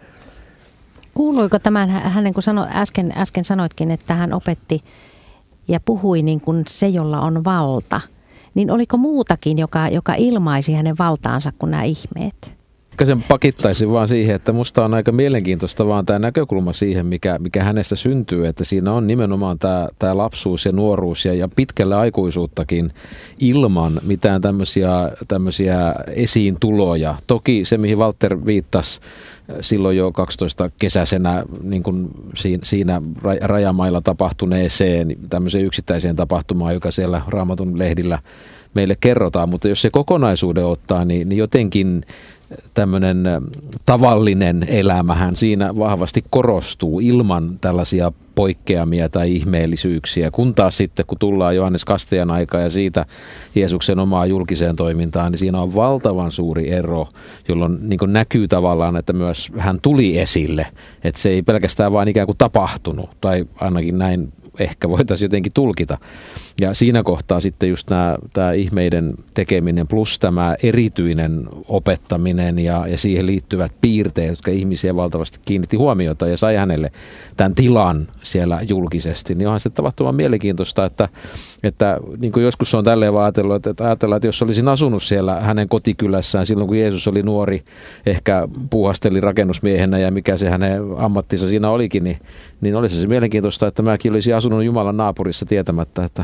Kuuluiko tämän, hänen kun sano, äsken, äsken sanoitkin, että hän opetti ja puhui niin kuin se, jolla on valta, niin oliko muutakin, joka, joka ilmaisi hänen valtaansa kuin nämä ihmeet? Sen pakittaisin vaan siihen, että musta on aika mielenkiintoista vaan tämä näkökulma siihen, mikä, mikä hänestä syntyy, että siinä on nimenomaan tämä, tämä lapsuus ja nuoruus ja, ja pitkälle aikuisuuttakin ilman mitään tämmöisiä, tämmöisiä esiintuloja. Toki se, mihin Walter viittasi silloin jo kaksitoista kesäisenä niin kuin siinä rajamailla tapahtuneeseen tämmöiseen yksittäiseen tapahtumaan, joka siellä Raamatun lehdillä meille kerrotaan, mutta jos se kokonaisuuden ottaa, niin, niin jotenkin tämmöinen tavallinen elämähän siinä vahvasti korostuu ilman tällaisia poikkeamia tai ihmeellisyyksiä, kun taas sitten kun tullaan Johannes Kastajan aikaan ja siitä Jeesuksen omaa julkiseen toimintaan, niin siinä on valtavan suuri ero, jolloin niin kuin näkyy tavallaan, että myös hän tuli esille, että se ei pelkästään vaan ikään kuin tapahtunut, tai ainakin näin ehkä voitaisiin jotenkin tulkita. Ja siinä kohtaa sitten just nämä, tämä ihmeiden tekeminen plus tämä erityinen opettaminen ja, ja siihen liittyvät piirteet, jotka ihmisiä valtavasti kiinnitti huomiota ja sai hänelle tämän tilan siellä julkisesti, niin onhan se tavattoman mielenkiintoista, että, että niin kuin joskus on tälleen ajatellut, että ajatellaan, että jos olisin asunut siellä hänen kotikylässään silloin, kun Jeesus oli nuori, ehkä puuhasteli rakennusmiehenä ja mikä se hänen ammattinsa siinä olikin, niin, niin olisi se mielenkiintoista, että mäkin olisin asunut Jumalan naapurissa tietämättä, että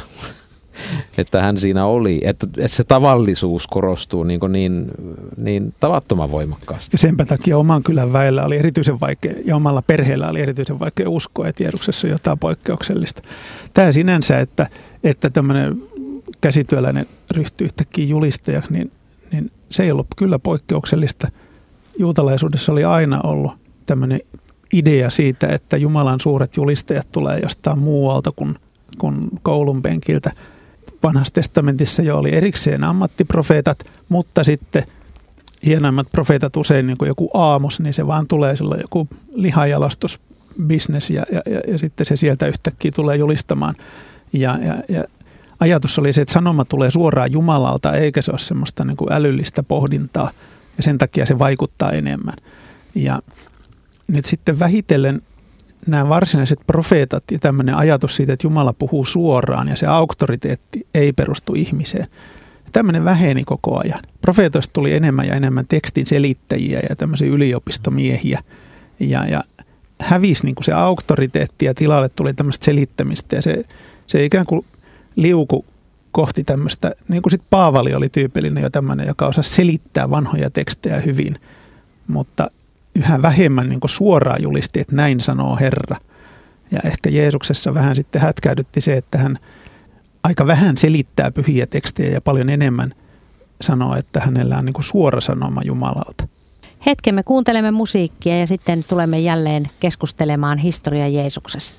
että hän siinä oli, että, että se tavallisuus korostuu niin, niin, niin tavattoman voimakkaasti. Ja senpä takia oman kylän väellä oli erityisen vaikea, ja omalla perheellä oli erityisen vaikea uskoa, että Jeesuksessa on jotain poikkeuksellista. Tämä sinänsä, että, että tämmöinen käsityöläinen ryhtyy yhtäkkiä julistajaksi, niin, niin se ei ollut kyllä poikkeuksellista. Juutalaisuudessa oli aina ollut tämmöinen idea siitä, että Jumalan suuret julistajat tulee jostain muualta kuin, kuin koulun penkiltä. Vanhassa testamentissa jo oli erikseen ammattiprofeetat, mutta sitten hienoimmat profeetat usein niin kuin joku Aamos, niin se vaan tulee silloin joku lihajalostusbisnes ja, ja, ja, ja sitten se sieltä yhtäkkiä tulee julistamaan. Ja, ja, ja ajatus oli se, että sanoma tulee suoraan Jumalalta, eikä se ole semmoista niin kuin älyllistä pohdintaa ja sen takia se vaikuttaa enemmän. Ja nyt sitten vähitellen nämä varsinaiset profeetat ja tämmöinen ajatus siitä, että Jumala puhuu suoraan ja se auktoriteetti ei perustu ihmiseen. Tämmöinen väheni koko ajan. Profeetoista tuli enemmän ja enemmän tekstin selittäjiä ja tämmöisiä yliopistomiehiä ja, ja hävisi niin kuin se auktoriteetti ja tilalle tuli tämmöistä selittämistä ja se, se ikään kuin liuku kohti tämmöistä, niin kuin sitten Paavali oli tyypillinen jo tämmöinen, joka osasi selittää vanhoja tekstejä hyvin, mutta yhä vähemmän niin kuin suoraan julisti, että näin sanoo Herra. Ja ehkä Jeesuksessa vähän sitten hätkäydytti se, että hän aika vähän selittää pyhiä tekstejä ja paljon enemmän sanoo, että hänellä on niin kuin suora sanoma Jumalalta. Hetken me kuuntelemme musiikkia ja sitten tulemme jälleen keskustelemaan historia Jeesuksesta.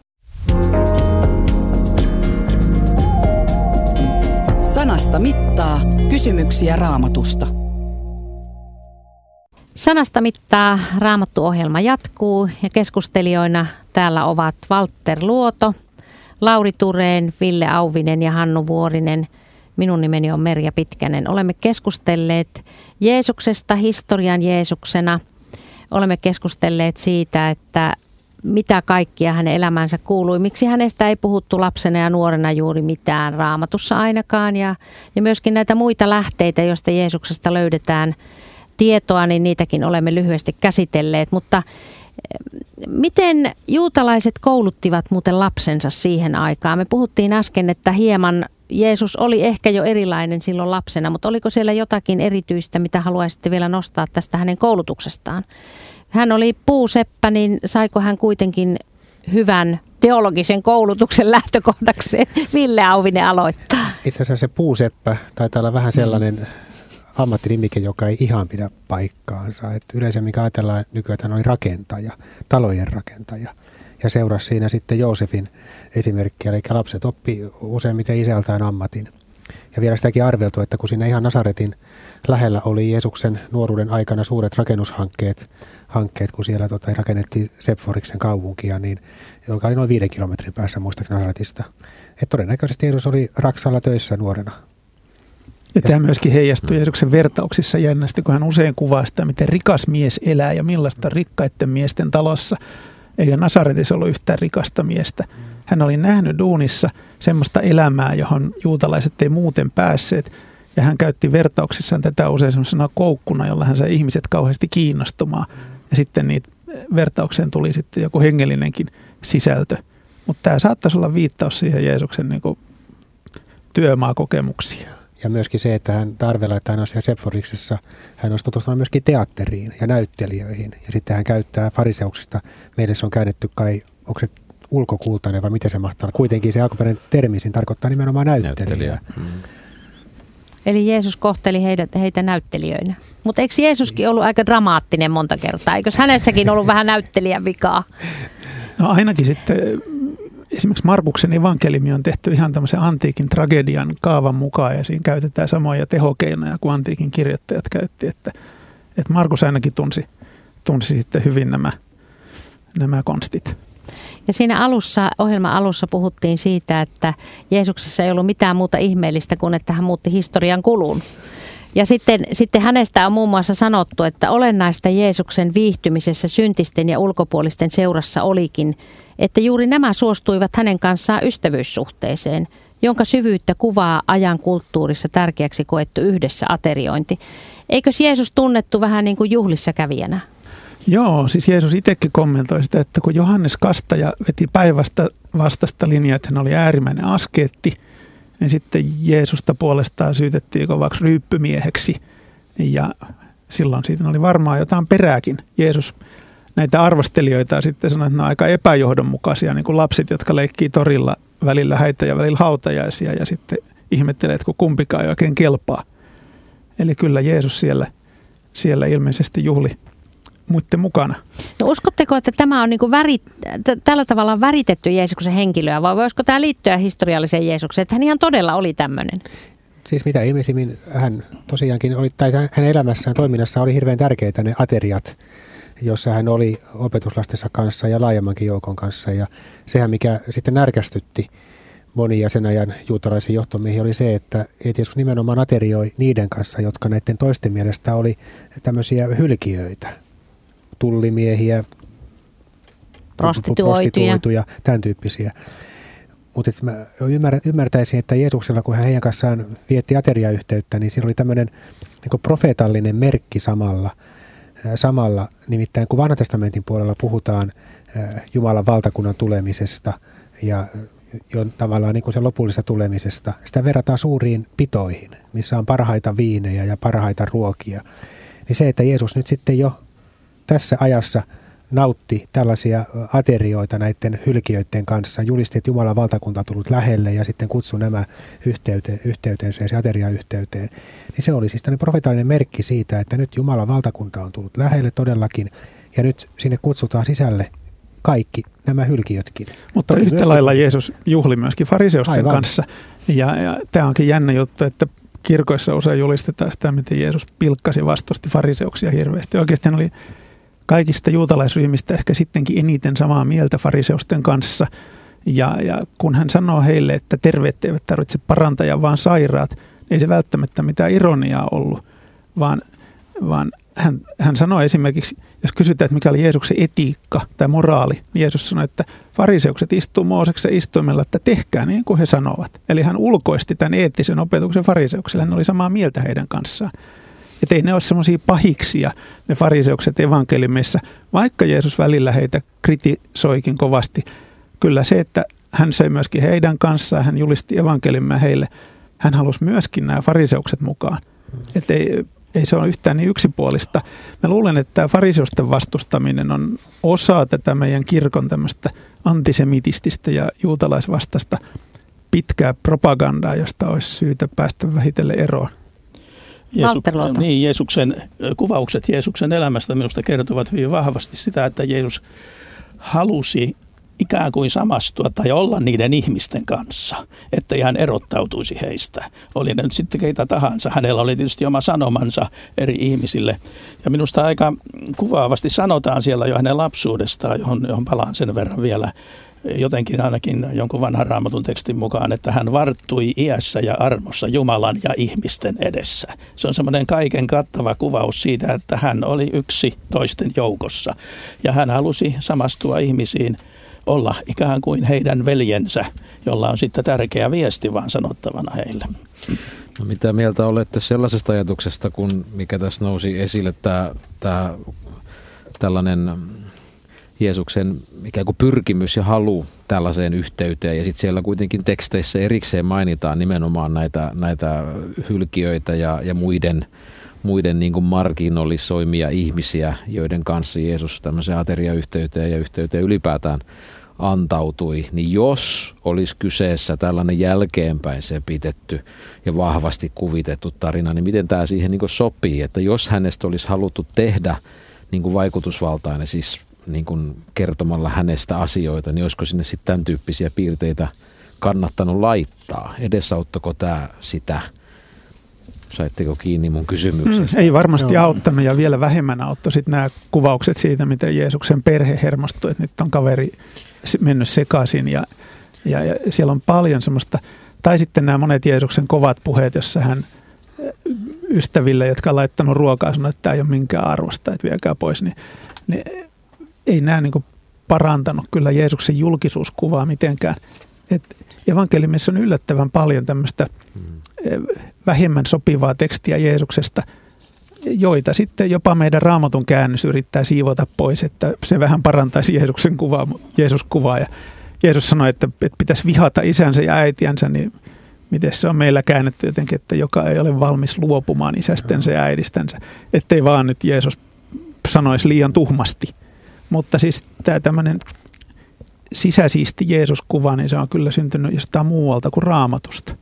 Sanasta mittaa kysymyksiä Raamatusta. Sanasta mittaa Raamattu-ohjelma jatkuu ja keskustelijoina täällä ovat Walter Luoto, Lauri Tureen, Ville Auvinen ja Hannu Vuorinen. Minun nimeni on Merja Pitkänen. Olemme keskustelleet Jeesuksesta historian Jeesuksena. Olemme keskustelleet siitä, että mitä kaikkia hänen elämänsä kuului. Miksi hänestä ei puhuttu lapsena ja nuorena juuri mitään Raamatussa ainakaan. Ja, ja myöskin näitä muita lähteitä, joista Jeesuksesta löydetään tietoa, niin niitäkin olemme lyhyesti käsitelleet. Mutta miten juutalaiset kouluttivat muuten lapsensa siihen aikaan? Me puhuttiin äsken, että hieman Jeesus oli ehkä jo erilainen silloin lapsena, mutta oliko siellä jotakin erityistä, mitä haluaisitte vielä nostaa tästä hänen koulutuksestaan? Hän oli puuseppä, niin saiko hän kuitenkin hyvän teologisen koulutuksen lähtökohdakseen? Ville Auvinen aloittaa. Itse asiassa se puuseppä taitaa olla vähän sellainen ammattinimike, joka ei ihan pidä paikkaansa. Et yleisemmin ajatellaan nykyään, että hän oli rakentaja, talojen rakentaja. Ja seurasi siinä sitten Joosefin esimerkkiä, eli lapset oppi useimmiten isältään ammatin. Ja vielä sitäkin arveltu, että kun siinä ihan Nasaretin lähellä oli Jeesuksen nuoruuden aikana suuret rakennushankkeet, hankkeet, kun siellä tota, rakennettiin Sepforiksen kaupunkia, niin, joka oli noin viiden kilometrin päässä muistaakseni Nasaretista. Että todennäköisesti Jeesus oli Raksalla töissä nuorena. Ja tämä myöskin heijastui Jeesuksen vertauksissa jännästi, kun hän usein kuvaa sitä, miten rikas mies elää ja millaista rikkaiden miesten talossa. Eikä Nasaretissa ollut yhtään rikasta miestä. Hän oli nähnyt duunissa semmoista elämää, johon juutalaiset ei muuten päässeet. Ja hän käytti vertauksissaan tätä usein semmoisena koukkuna, jolla hän sai ihmiset kauheasti kiinnostumaan. Ja sitten niitä vertaukseen tuli sitten joku hengellinenkin sisältö. Mutta tämä saattaisi olla viittaus siihen Jeesuksen niin kuin työmaakokemuksiin. Ja myöskin se, että hän tarvella, että hän on siellä Sepforiksessa, hän on tutustunut myöskin teatteriin ja näyttelijöihin. Ja sitten hän käyttää fariseuksista, meille se on käytetty kai, onko se ulkokultainen vai miten se mahtaa. Kuitenkin se alkuperäinen termi siinä tarkoittaa nimenomaan näyttelijää. Mm. Eli Jeesus kohteli heidät, heitä näyttelijöinä. Mutta eikö Jeesuskin ollut aika dramaattinen monta kertaa? Eikö hänessäkin ollut vähän näyttelijän vikaa? No ainakin sitten, esimerkiksi Markuksen evankeliumi on tehty ihan tämmöisen antiikin tragedian kaavan mukaan ja siinä käytetään samoja tehokeinoja kuin antiikin kirjoittajat käytti. Että, että Markus ainakin tunsi, tunsi sitten hyvin nämä, nämä konstit. Ja siinä alussa, ohjelman alussa puhuttiin siitä, että Jeesuksessa ei ollut mitään muuta ihmeellistä kuin, että hän muutti historian kulun. Ja sitten, sitten hänestä on muun muassa sanottu, että olennaista Jeesuksen viihtymisessä syntisten ja ulkopuolisten seurassa olikin, että juuri nämä suostuivat hänen kanssaan ystävyyssuhteeseen, jonka syvyyttä kuvaa ajan kulttuurissa tärkeäksi koettu yhdessä ateriointi. Eikös Jeesus tunnettu vähän niin kuin juhlissa kävijänä? Joo, siis Jeesus itsekin kommentoi sitä, että kun Johannes Kastaja veti päivästä vastaista linjaa, että hän oli äärimmäinen askeetti, niin sitten Jeesusta puolestaan syytettiin kovaksi ryyppymieheksi. Ja silloin siitä oli varmaan jotain perääkin. Jeesus näitä arvostelijoita sitten sanoi, että ne on aika epäjohdonmukaisia, niin kuin lapset, jotka leikkii torilla välillä häitä ja välillä hautajaisia ja sitten ihmettelee, että kun kumpikaan ei oikein kelpaa. Eli kyllä Jeesus siellä, siellä ilmeisesti juhli muiden mukana. No uskotteko, että tämä on niin kuin värit, t- tällä tavalla väritetty Jeesuksen henkilöä, vai voisiko tämä liittyä historialliseen Jeesukseen, että hän ihan todella oli tämmöinen? Siis mitä ilmeisimmin hän tosiaankin oli, tai hänen elämässään toiminnassa oli hirveän tärkeitä ne ateriat, jossa hän oli opetuslastensa kanssa ja laajemmankin joukon kanssa. Ja sehän, mikä sitten närkästytti monia sen ajan juutalaisia johtomiehiä, oli se, että Jeesus nimenomaan aterioi niiden kanssa, jotka näiden toisten mielestä oli tämmöisiä hylkiöitä. Tullimiehiä, prostituoituja, prostituoituja tämän tyyppisiä. Mutta mä ymmärtäisin, että Jeesuksella, kun hän heidän kanssaan vietti ateriayhteyttä, niin siinä oli tämmöinen niin profeetallinen merkki samalla. Samalla, nimittäin kun Vanhan testamentin puolella puhutaan Jumalan valtakunnan tulemisesta ja jo tavallaan niin kuin sen lopullisesta tulemisesta, sitä verrataan suuriin pitoihin, missä on parhaita viinejä ja parhaita ruokia. Niin se, että Jeesus nyt sitten jo tässä ajassa nautti tällaisia aterioita näiden hylkiöiden kanssa, julisti, että Jumalan valtakunta on tullut lähelle ja sitten kutsui nämä yhteyteen, yhteyteensä ja se ateriayhteyteen. Niin se oli siis tämmöinen profetaalinen merkki siitä, että nyt Jumalan valtakunta on tullut lähelle todellakin ja nyt sinne kutsutaan sisälle kaikki nämä hylkiötkin. Mutta yhtä myöskin lailla Jeesus juhli myöskin fariseusten Aivan. kanssa ja, ja tämä onkin jännä juttu, että kirkoissa usein julistetaan sitä, miten Jeesus pilkkasi vastusti fariseuksia hirveästi. Oikeasti hän oli kaikista juutalaisryhmistä ehkä sittenkin eniten samaa mieltä fariseusten kanssa. Ja, ja kun hän sanoo heille, että terveet eivät tarvitse parantajaa, vaan sairaat, niin ei se välttämättä mitään ironiaa ollut, vaan, vaan hän, hän sanoo esimerkiksi, jos kysytään, että mikä oli Jeesuksen etiikka tai moraali, niin Jeesus sanoi, että fariseukset istuu Mooseksen istuimella, että tehkää niin kuin he sanovat. Eli hän ulkoisti tämän eettisen opetuksen fariseuksille, hän oli samaa mieltä heidän kanssaan. Että ei ne ole semmoisia pahiksia, ne fariseukset evankeliumissa, vaikka Jeesus välillä heitä kritisoikin kovasti. Kyllä se, että hän söi myöskin heidän kanssaan, hän julisti evankeliumia heille, hän halusi myöskin nämä fariseukset mukaan. Että ei, ei se ole yhtään niin yksipuolista. Mä luulen, että tämä fariseusten vastustaminen on osa tätä meidän kirkon tämmöistä antisemitististä ja juutalaisvastaista pitkää propagandaa, josta olisi syytä päästä vähitellen eroon. Jeesu, niin, Jeesuksen kuvaukset Jeesuksen elämästä minusta kertovat hyvin vahvasti sitä, että Jeesus halusi ikään kuin samastua tai olla niiden ihmisten kanssa, että hän erottautuisi heistä. Oli ne nyt sitten keitä tahansa. Hänellä oli tietysti oma sanomansa eri ihmisille. Ja minusta aika kuvaavasti sanotaan siellä jo hänen lapsuudestaan, johon, johon palaan sen verran vielä jotenkin ainakin jonkun vanhan Raamatun tekstin mukaan, että hän varttui iässä ja armossa Jumalan ja ihmisten edessä. Se on semmoinen kaiken kattava kuvaus siitä, että hän oli yksi toisten joukossa ja hän halusi samastua ihmisiin, olla ikään kuin heidän veljensä, jolla on sitten tärkeä viesti vaan sanottavana heille. No, mitä mieltä olette sellaisesta ajatuksesta, kun mikä tässä nousi esille, tämä, tämä tällainen Jeesuksen ikään kuin pyrkimys ja halu tällaiseen yhteyteen, ja sitten siellä kuitenkin teksteissä erikseen mainitaan nimenomaan näitä, näitä hylkiöitä ja, ja muiden, muiden niin kuin marginalisoimia ihmisiä, joiden kanssa Jeesus tämmöiseen ateriayhteyteen ja yhteyteen ylipäätään antautui, niin jos olisi kyseessä tällainen jälkeenpäin se pitetty ja vahvasti kuvitettu tarina, niin miten tämä siihen niin kuin sopii, että jos hänestä olisi haluttu tehdä niin kuin vaikutusvaltainen, siis niin kuin kertomalla hänestä asioita, niin olisiko sinne sitten tämän tyyppisiä piirteitä kannattanut laittaa? Edesauttako tämä sitä? Saitteko kiinni mun kysymyksestä? Mm, ei varmasti Joo. auttanut ja vielä vähemmän auttoi sitten nämä kuvaukset siitä, miten Jeesuksen perhe hermostui, että nyt on kaveri mennyt sekaisin ja, ja, ja siellä on paljon semmoista, tai sitten nämä monet Jeesuksen kovat puheet, jossa hän ystäville, jotka on laittanut ruokaa, sanoi, että tämä ei ole minkään arvosta, että viekää pois, niin, niin ei nämä niin kuin parantanut kyllä Jeesuksen julkisuuskuvaa mitenkään. Et evankeliumissa on yllättävän paljon tämmöistä vähemmän sopivaa tekstiä Jeesuksesta, joita sitten jopa meidän Raamatun käännös yrittää siivota pois, että se vähän parantaisi Jeesuksen kuvaa, Jeesus-kuvaa. Ja Jeesus sanoi, että, että pitäisi vihata isänsä ja äitiänsä, niin miten se on meillä käännetty jotenkin, että joka ei ole valmis luopumaan isästänsä ja äidistänsä, ettei vaan nyt Jeesus sanoisi liian tuhmasti. Mutta siis tämä tämmöinen sisäsiisti Jeesus-kuva, niin se on kyllä syntynyt jostain muualta kuin Raamatusta.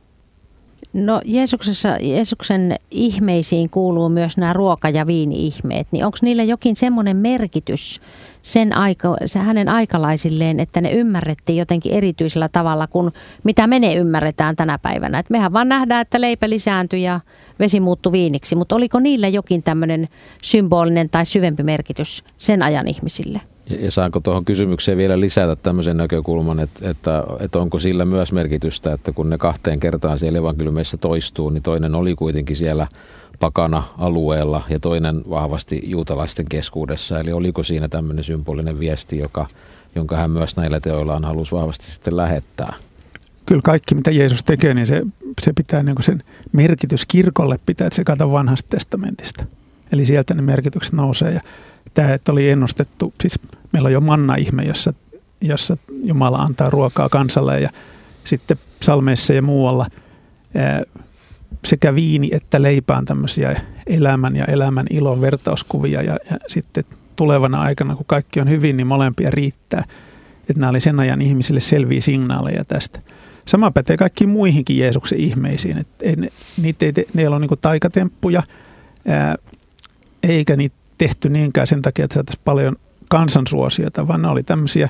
No Jeesuksessa, Jeesuksen ihmeisiin kuuluu myös nämä ruoka- ja viini-ihmeet, niin onko niillä jokin semmoinen merkitys sen aika, se hänen aikalaisilleen, että ne ymmärrettiin jotenkin erityisellä tavalla kuin mitä me ne ymmärretään tänä päivänä. Et mehän vaan nähdään, että leipä lisääntyi ja vesi muuttui viiniksi, mutta oliko niillä jokin tämmöinen symbolinen tai syvempi merkitys sen ajan ihmisille? Ja saanko tuohon kysymykseen vielä lisätä tämmöisen näkökulman, että, että, että onko sillä myös merkitystä, että kun ne kahteen kertaan siellä evankeliumissa toistuu, niin toinen oli kuitenkin siellä pakana-alueella ja toinen vahvasti juutalaisten keskuudessa. Eli oliko siinä tämmöinen symbolinen viesti, joka, jonka hän myös näillä teoillaan halusi vahvasti sitten lähettää? Kyllä kaikki, mitä Jeesus tekee, niin se, se pitää niin kuin sen merkitys kirkolle pitää, että se kato vanhasta testamentista. Eli sieltä ne merkitykset nousee ja tämä, että oli ennustettu, siis meillä on jo manna-ihme, jossa, jossa Jumala antaa ruokaa kansalle ja sitten psalmeissa ja muualla ää, sekä viini että leipä on tämmöisiä elämän ja elämän ilon vertauskuvia ja, ja sitten tulevana aikana, kun kaikki on hyvin, niin molempia riittää. Että nämä oli sen ajan ihmisille selviä signaaleja tästä. Sama pätee kaikkiin muihinkin Jeesuksen ihmeisiin. Että ei, niitä ei, ne ei ole niin kuin taikatemppuja, ää, eikä niitä tehty niinkään sen takia, että saataisiin paljon kansansuosiota, vaan ne oli tämmöisiä,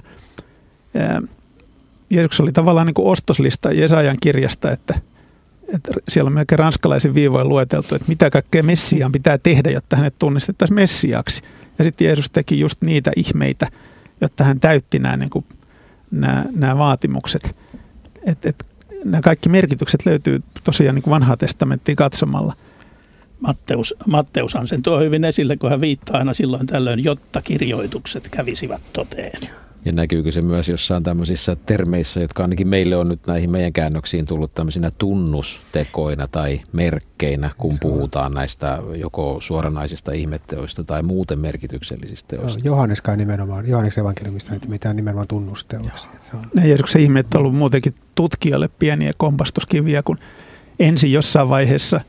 ää, Jeesus oli tavallaan niin kuin ostoslista Jesajan kirjasta, että, että siellä on melkein ranskalaisen viivoin lueteltu, että mitä kaikkea Messiaan pitää tehdä, jotta hänet tunnistettaisiin Messiaaksi. Ja sitten Jeesus teki just niitä ihmeitä, jotta hän täytti nämä, niin kuin, nämä, nämä vaatimukset. Et, et, nämä kaikki merkitykset löytyy tosiaan niin kuin vanhaa testamenttia katsomalla. Matteus, Matteushan sen tuo hyvin esille, kun hän viittaa aina silloin tällöin, jotta kirjoitukset kävisivät toteen. Ja näkyykö se myös jossain tämmöisissä termeissä, jotka ainakin meille on nyt näihin meidän käännöksiin tullut tämmöisinä tunnustekoina tai merkkeinä, kun puhutaan näistä joko suoranaisista ihmetteoista tai muuten merkityksellisistä teoista. Johannes kai nimenomaan, Johannes evankeliumista, että mitään nimenomaan tunnusteoksi. Ne Jeesuksen ihmeet on ollut muutenkin tutkijalle pieniä kompastuskiviä, kun ensin jossain vaiheessa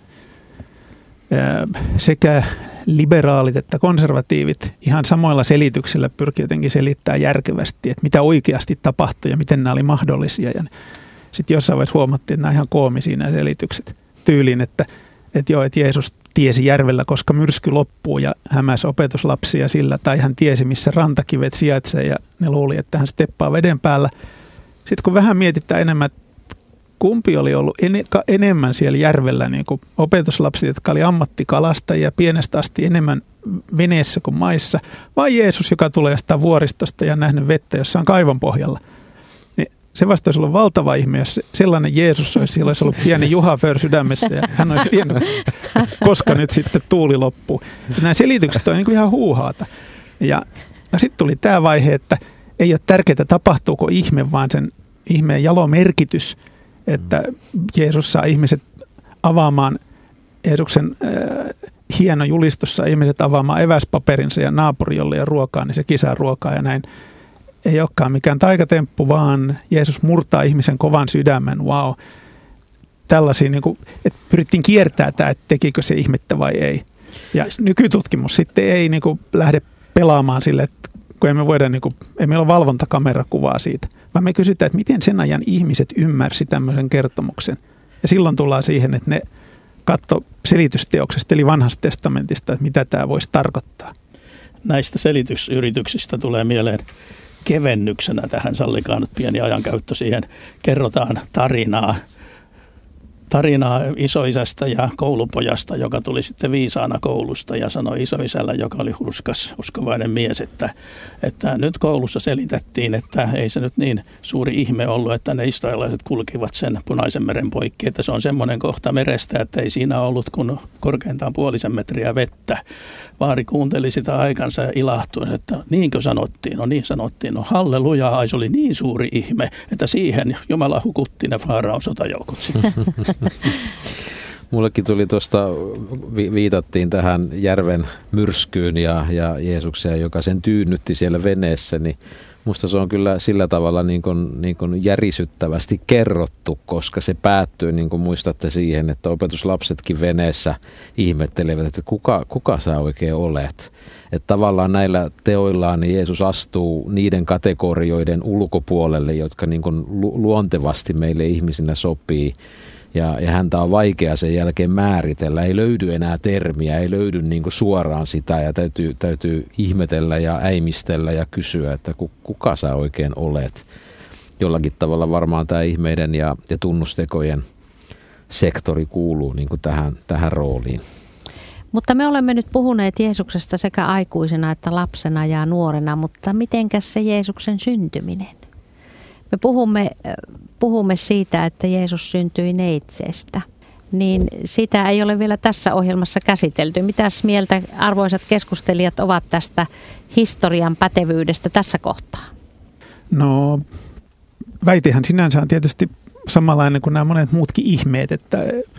sekä liberaalit että konservatiivit ihan samoilla selityksillä pyrkii jotenkin selittää järkevästi, että mitä oikeasti tapahtui ja miten nämä oli mahdollisia. Ja sitten jossain vaiheessa huomattiin, että nämä ihan koomisia nämä selitykset tyyliin, että, että joo, että Jeesus tiesi järvellä, koska myrsky loppuu ja hämäsi opetuslapsia sillä, tai hän tiesi, missä rantakivet sijaitsee ja ne luuli, että hän steppaa veden päällä. Sitten kun vähän mietitään enemmän, kumpi oli ollut en, enemmän siellä järvellä, niin kuin opetuslapset, jotka oli ammattikalastajia pienestä asti enemmän veneessä kuin maissa, vai Jeesus, joka tulee jostain vuoristosta ja on nähnyt vettä jossain kaivon pohjalla. Niin se vasta olisi ollut valtava ihme, jos sellainen Jeesus olisi, sillä olisi ollut pieni Juha För sydämessä ja hän olisi tiennyt, koska nyt sitten tuuli loppuu. Ja nämä selitykset on niin kuin ihan huuhaata. Ja, ja sitten tuli tämä vaihe, että ei ole tärkeää tapahtuuko ihme, vaan sen ihmeen jalo merkitys, että Jeesus saa ihmiset avaamaan, Jeesuksen äh, hieno julistus saa ihmiset avaamaan eväspaperinsa ja naapuri, jolle ei ruokaa, niin se kisää ruokaa ja näin. Ei olekaan mikään taikatemppu, vaan Jeesus murtaa ihmisen kovan sydämen. Wow. Tällaisia, niin kuin, että pyrittiin kiertämään tämä, että tekikö se ihmettä vai ei. Ja nykytutkimus sitten ei niin kuin lähde pelaamaan sille, että kun emme voida, niin kuin, ei meillä ole valvontakamerakuvaa siitä, vaan me kysytään, että miten sen ajan ihmiset ymmärsi tämmöisen kertomuksen. Ja silloin tullaan siihen, että ne katso selitysteoksesta, eli vanhasta testamentista, että mitä tämä voisi tarkoittaa. Näistä selitysyrityksistä tulee mieleen kevennyksenä tähän, sallikaa nyt pieni ajankäyttö siihen, kerrotaan tarinaa. Tarinaa isoisästä ja koulupojasta, joka tuli sitten viisaana koulusta ja sanoi isoisällä, joka oli hurskas uskovainen mies, että, että nyt koulussa selitettiin, että ei se nyt niin suuri ihme ollut, että ne israelaiset kulkivat sen Punaisen meren poikki, että se on semmoinen kohta merestä, että ei siinä ollut kuin korkeintaan puolisen metriä vettä. Vaari kuunteli sitä aikansa ja ilahtui, että niinkö sanottiin, no niin sanottiin, no halleluja, ai se oli niin suuri ihme, että siihen Jumala hukutti ne Faaraon sotajoukot. Mullekin tuli tuosta, vi- viitattiin tähän järven myrskyyn ja, ja Jeesukseen, joka sen tyynnytti siellä veneessä, niin musta se on kyllä sillä tavalla niin kuin, niin kuin järisyttävästi kerrottu, koska se päättyy, niin kuin muistatte siihen, että opetuslapsetkin veneessä ihmettelevät, että kuka, kuka sä oikein olet. Että tavallaan näillä teoillaan niin Jeesus astuu niiden kategorioiden ulkopuolelle, jotka niin kuin luontevasti meille ihmisinä sopii. Ja, ja häntä on vaikea sen jälkeen määritellä, ei löydy enää termiä, ei löydy niin kuin suoraan sitä ja täytyy, täytyy ihmetellä ja äimistellä ja kysyä, että kuka sä oikein olet. Jollakin tavalla varmaan tämä ihmeiden ja, ja tunnustekojen sektori kuuluu niin kuin tähän, tähän rooliin. Mutta me olemme nyt puhuneet Jeesuksesta sekä aikuisena että lapsena ja nuorena, mutta mitenkäs se Jeesuksen syntyminen? Me puhumme, puhumme siitä, että Jeesus syntyi neitsestä, niin sitä ei ole vielä tässä ohjelmassa käsitelty. Mitäs mieltä arvoisat keskustelijat ovat tästä historian pätevyydestä tässä kohtaa? No, väitehän sinänsä on tietysti samanlainen kuin nämä monet muutkin ihmeet, että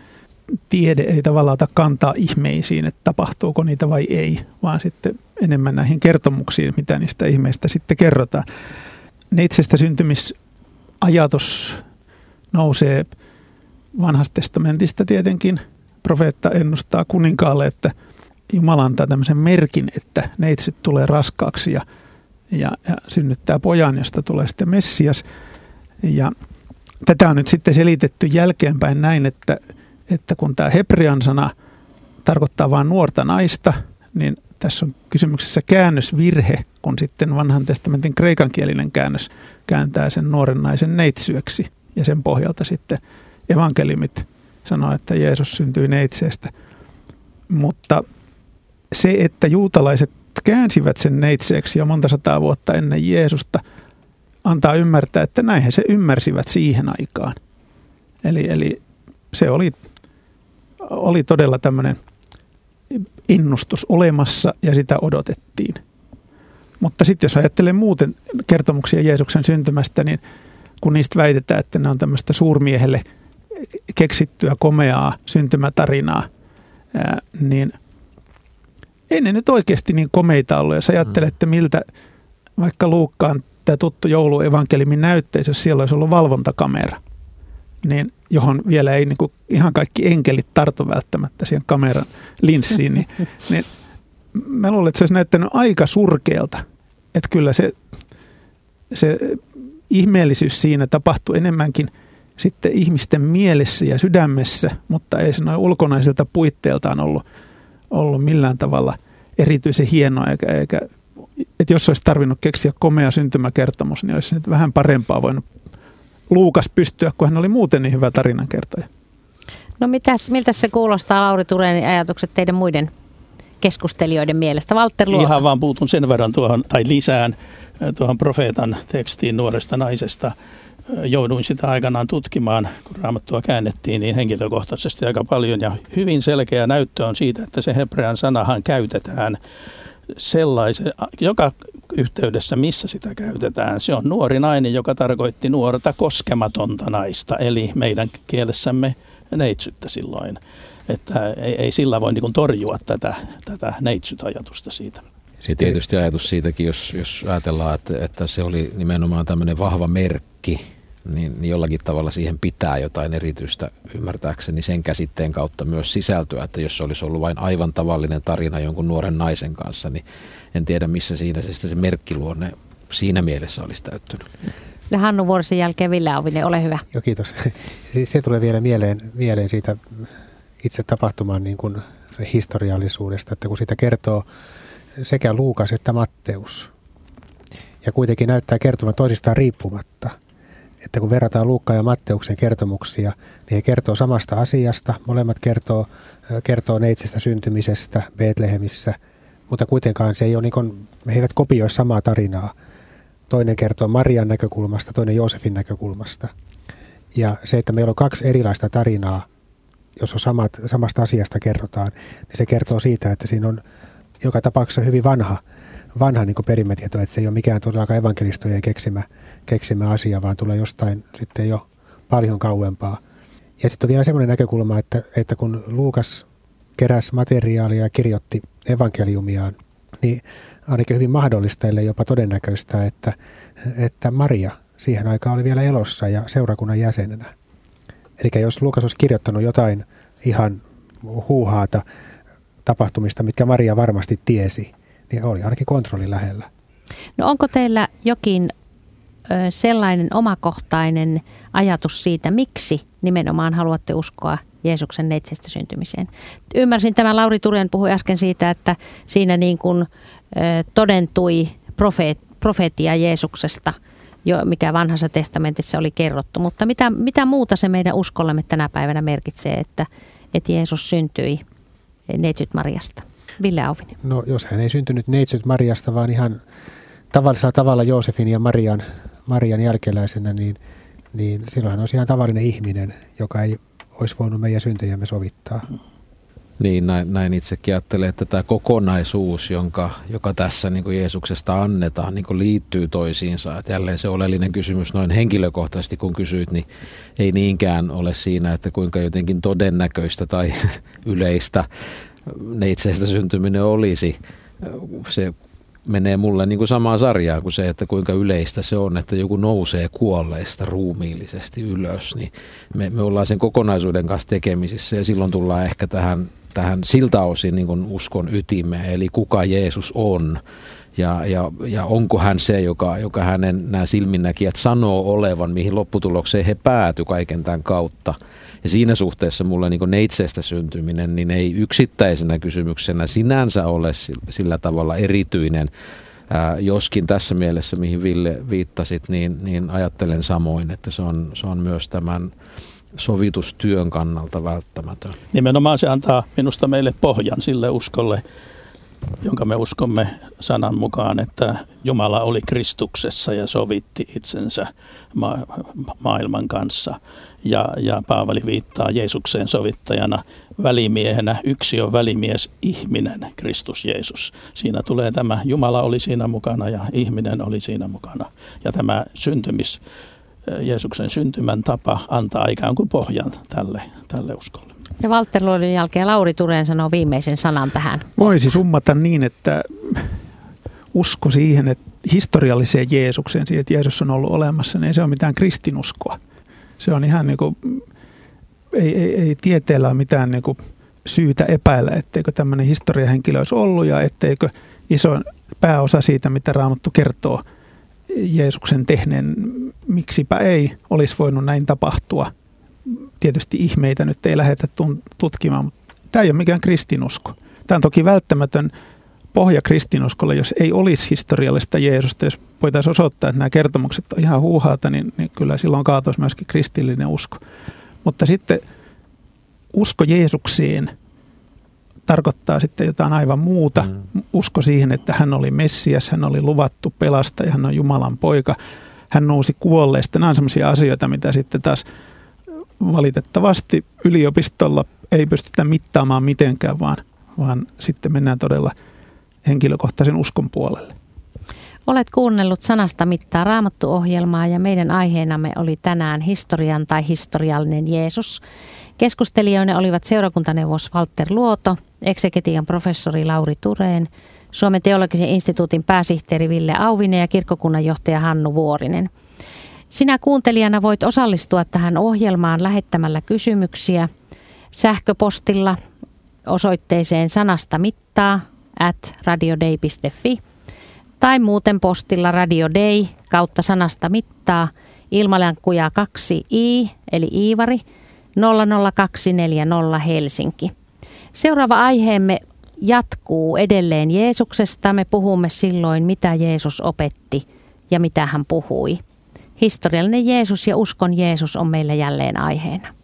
tiede ei tavallaan ota kantaa ihmeisiin, että tapahtuuko niitä vai ei, vaan sitten enemmän näihin kertomuksiin, mitä niistä ihmeistä sitten kerrotaan. Neitsestä syntymisajatus nousee vanhasta testamentista tietenkin. Profeetta ennustaa kuninkaalle, että Jumala antaa tämmöisen merkin, että neitsyt tulee raskaaksi ja, ja, ja synnyttää pojan, josta tulee sitten Messias. Ja tätä on nyt sitten selitetty jälkeenpäin näin, että, että kun tämä hebrean sana tarkoittaa vain nuorta naista, niin tässä on kysymyksessä käännösvirhe, kun sitten vanhan testamentin kreikankielinen käännös kääntää sen nuoren naisen neitsyöksi. Ja sen pohjalta sitten evankeliumit sanoo, että Jeesus syntyi neitseestä. Mutta se, että juutalaiset käänsivät sen neitseeksi jo monta sataa vuotta ennen Jeesusta, antaa ymmärtää, että näin he se ymmärsivät siihen aikaan. Eli, eli se oli, oli todella tämmöinen ennustus olemassa ja sitä odotettiin. Mutta sitten jos ajattelee muuten kertomuksia Jeesuksen syntymästä, niin kun niistä väitetään, että ne on tämmöistä suurmiehelle keksittyä komeaa syntymätarinaa, ää, niin ei ne nyt oikeasti niin komeita ollut. Jos ajattelette, miltä vaikka Luukkaan tämä tuttu jouluevankeliumin näyttäisi, jos siellä olisi ollut valvontakamera, niin johon vielä ei niin kuin ihan kaikki enkelit tartu välttämättä siihen kameran linssiin, niin, niin mä luulen, että se olisi näyttänyt aika surkealta. Että kyllä se, se ihmeellisyys siinä tapahtui enemmänkin sitten ihmisten mielessä ja sydämessä, mutta ei se noin ulkonaiselta puitteeltaan ollut, ollut millään tavalla erityisen hienoa, eikä, eikä että jos olisi tarvinnut keksiä komea syntymäkertomus, niin olisi nyt vähän parempaa voinut Luukas pystyä, kun hän oli muuten niin hyvä tarinankertoja. No mitäs, miltä se kuulostaa, Lauri Turenin ajatukset teidän muiden keskustelijoiden mielestä? Walter Luota. Ihan vaan puutun sen verran tuohon, tai lisään tuohon profeetan tekstiin nuoresta naisesta. Jouduin sitä aikanaan tutkimaan, kun Raamattua käännettiin, niin henkilökohtaisesti aika paljon. Ja hyvin selkeä näyttö on siitä, että se hebrean sanahan käytetään sellaisen, joka yhteydessä, missä sitä käytetään. Se on nuori nainen, joka tarkoitti nuorta koskematonta naista, eli meidän kielessämme neitsyttä silloin. Että ei, ei sillä voi niin kuin torjua tätä, tätä neitsyt-ajatusta siitä. Se tietysti ajatus siitäkin, jos, jos ajatellaan, että, että se oli nimenomaan tämmöinen vahva merkki, niin, niin jollakin tavalla siihen pitää jotain erityistä ymmärtääkseni sen käsitteen kautta myös sisältöä, että jos se olisi ollut vain aivan tavallinen tarina jonkun nuoren naisen kanssa, niin en tiedä missä siinä se, se merkkiluonne siinä mielessä olisi täyttynyt. Ja Hannu Vuorisen jälkeen Ville Auvinen, ole hyvä. Joo, kiitos. Siis se tulee vielä mieleen, mieleen siitä itse tapahtuman niin kuin historiallisuudesta, että kun sitä kertoo sekä Luukas että Matteus, ja kuitenkin näyttää kertovan toisistaan riippumatta, että kun verrataan Luukkaan ja Matteuksen kertomuksia, niin he kertoo samasta asiasta. Molemmat kertoo, kertoo neitsestä syntymisestä Betlehemissä, mutta kuitenkaan se ei ole niin kuin, he eivät kopioi samaa tarinaa. Toinen kertoo Marian näkökulmasta, toinen Joosefin näkökulmasta. Ja se, että meillä on kaksi erilaista tarinaa, jos on samat, samasta asiasta kerrotaan, niin se kertoo siitä, että siinä on joka tapauksessa hyvin vanha, vanha niin kuin perimätieto, että se ei ole mikään todellakaan evankelistojen keksimä, keksimä asia, vaan tulee jostain sitten jo paljon kauempaa. Ja sitten on vielä semmoinen näkökulma, että, että kun Luukas keräsi materiaalia ja kirjoitti evankeliumiaan, niin ainakin hyvin mahdollista, ellei jopa todennäköistä, että, että Maria siihen aikaan oli vielä elossa ja seurakunnan jäsenenä. Eli jos Luukas olisi kirjoittanut jotain ihan huuhaata tapahtumista, mitkä Maria varmasti tiesi, niin oli ainakin kontrolli lähellä. No onko teillä jokin ö, sellainen omakohtainen ajatus siitä, miksi nimenomaan haluatte uskoa Jeesuksen neitsestä syntymiseen? Ymmärsin, tämä Lauri Turen puhui äsken siitä, että siinä niin kuin ö, todentui profeet, profeetia Jeesuksesta, jo, mikä vanhassa testamentissa oli kerrottu. Mutta mitä, mitä muuta se meidän uskollemme tänä päivänä merkitsee, että, että Jeesus syntyi neitsyt Mariasta? Ville Auvinen. No jos hän ei syntynyt neitsyt Mariasta, vaan ihan tavallisella tavalla Joosefin ja Marian, Marian jälkeläisenä, niin, niin silloin hän olisi ihan tavallinen ihminen, joka ei olisi voinut meidän syntejämme sovittaa. Niin, näin, näin itsekin ajattelen, että tämä kokonaisuus, jonka, joka tässä niin kuin Jeesuksesta annetaan, niin kuin liittyy toisiinsa. Että jälleen se oleellinen kysymys noin henkilökohtaisesti, kun kysyit, niin ei niinkään ole siinä, että kuinka jotenkin todennäköistä tai yleistä neitsestä syntyminen olisi. Se menee mulle niin kuin samaa sarjaa kuin se, että kuinka yleistä se on, että joku nousee kuolleista ruumiillisesti ylös. Niin me, me ollaan sen kokonaisuuden kanssa tekemisissä ja silloin tullaan ehkä tähän, tähän siltä osin niin kuin uskon ytimeen, eli kuka Jeesus on. Ja, ja, ja onko hän se, joka, joka hänen nämä silminnäkijät sanoo olevan, mihin lopputulokseen he pääty kaiken tämän kautta. Ja siinä suhteessa mulle niin kuin neitsestä syntyminen niin ei yksittäisenä kysymyksenä sinänsä ole sillä tavalla erityinen. Ää, joskin tässä mielessä, mihin Ville viittasit, niin, niin ajattelen samoin, että se on, se on myös tämän sovitustyön kannalta välttämätön. Nimenomaan se antaa minusta meille pohjan sille uskolle, jonka me uskomme sanan mukaan, että Jumala oli Kristuksessa ja sovitti itsensä ma- maailman kanssa. Ja, ja Paavali viittaa Jeesukseen sovittajana, välimiehenä. Yksi on välimies, ihminen, Kristus Jeesus. Siinä tulee tämä, Jumala oli siinä mukana ja ihminen oli siinä mukana. Ja tämä syntymis, Jeesuksen syntymän tapa antaa ikään kuin pohjan tälle, tälle uskolle. Ja Walter Luodin jälkeen Lauri Turen sanoo viimeisen sanan tähän. Voisi summata niin, että usko siihen, että historialliseen Jeesukseen, siihen, että Jeesus on ollut olemassa, niin ei se ole mitään kristinuskoa. Se on ihan niin kuin, ei, ei, ei tieteellä ole mitään niin kuin syytä epäillä, etteikö tämmöinen historiahenkilö olisi ollut ja etteikö iso pääosa siitä, mitä Raamattu kertoo Jeesuksen tehneen miksipä ei olisi voinut näin tapahtua. Tietysti ihmeitä nyt ei lähdetä tutkimaan, mutta tämä ei ole mikään kristinusko. Tämä on toki välttämätön pohja kristinuskolle, jos ei olisi historiallista Jeesusta. Jos voitaisiin osoittaa, että nämä kertomukset on ihan huuhaata, niin, niin kyllä silloin kaatoisi myöskin kristillinen usko. Mutta sitten usko Jeesukseen tarkoittaa sitten jotain aivan muuta. Mm. Usko siihen, että hän oli Messias, hän oli luvattu pelastaja, hän on Jumalan poika. Hän nousi kuolleista. Nämä on sellaisia asioita, mitä sitten taas valitettavasti yliopistolla ei pystytä mittaamaan mitenkään, vaan, vaan sitten mennään todella henkilökohtaisen uskon puolelle. Olet kuunnellut Sanasta mittaa Raamattu-ohjelmaa ja meidän aiheenamme oli tänään historian tai historiallinen Jeesus. Keskustelijoina olivat seurakuntaneuvos Walter Luoto, eksegetian professori Lauri Tureen, Suomen teologisen instituutin pääsihteeri Ville Auvinen ja kirkkokunnan johtaja Hannu Vuorinen. Sinä kuuntelijana voit osallistua tähän ohjelmaan lähettämällä kysymyksiä sähköpostilla osoitteeseen sanasta mittaa at radiodei piste fi tai muuten postilla radiodei kautta sanasta mittaa ilmalankkuja kaksi i eli Iivari nolla nolla kaksi neljä nolla Helsinki. Seuraava aiheemme jatkuu edelleen Jeesuksesta. Me puhumme silloin, mitä Jeesus opetti ja mitä hän puhui. Historiallinen Jeesus ja uskon Jeesus on meillä jälleen aiheena.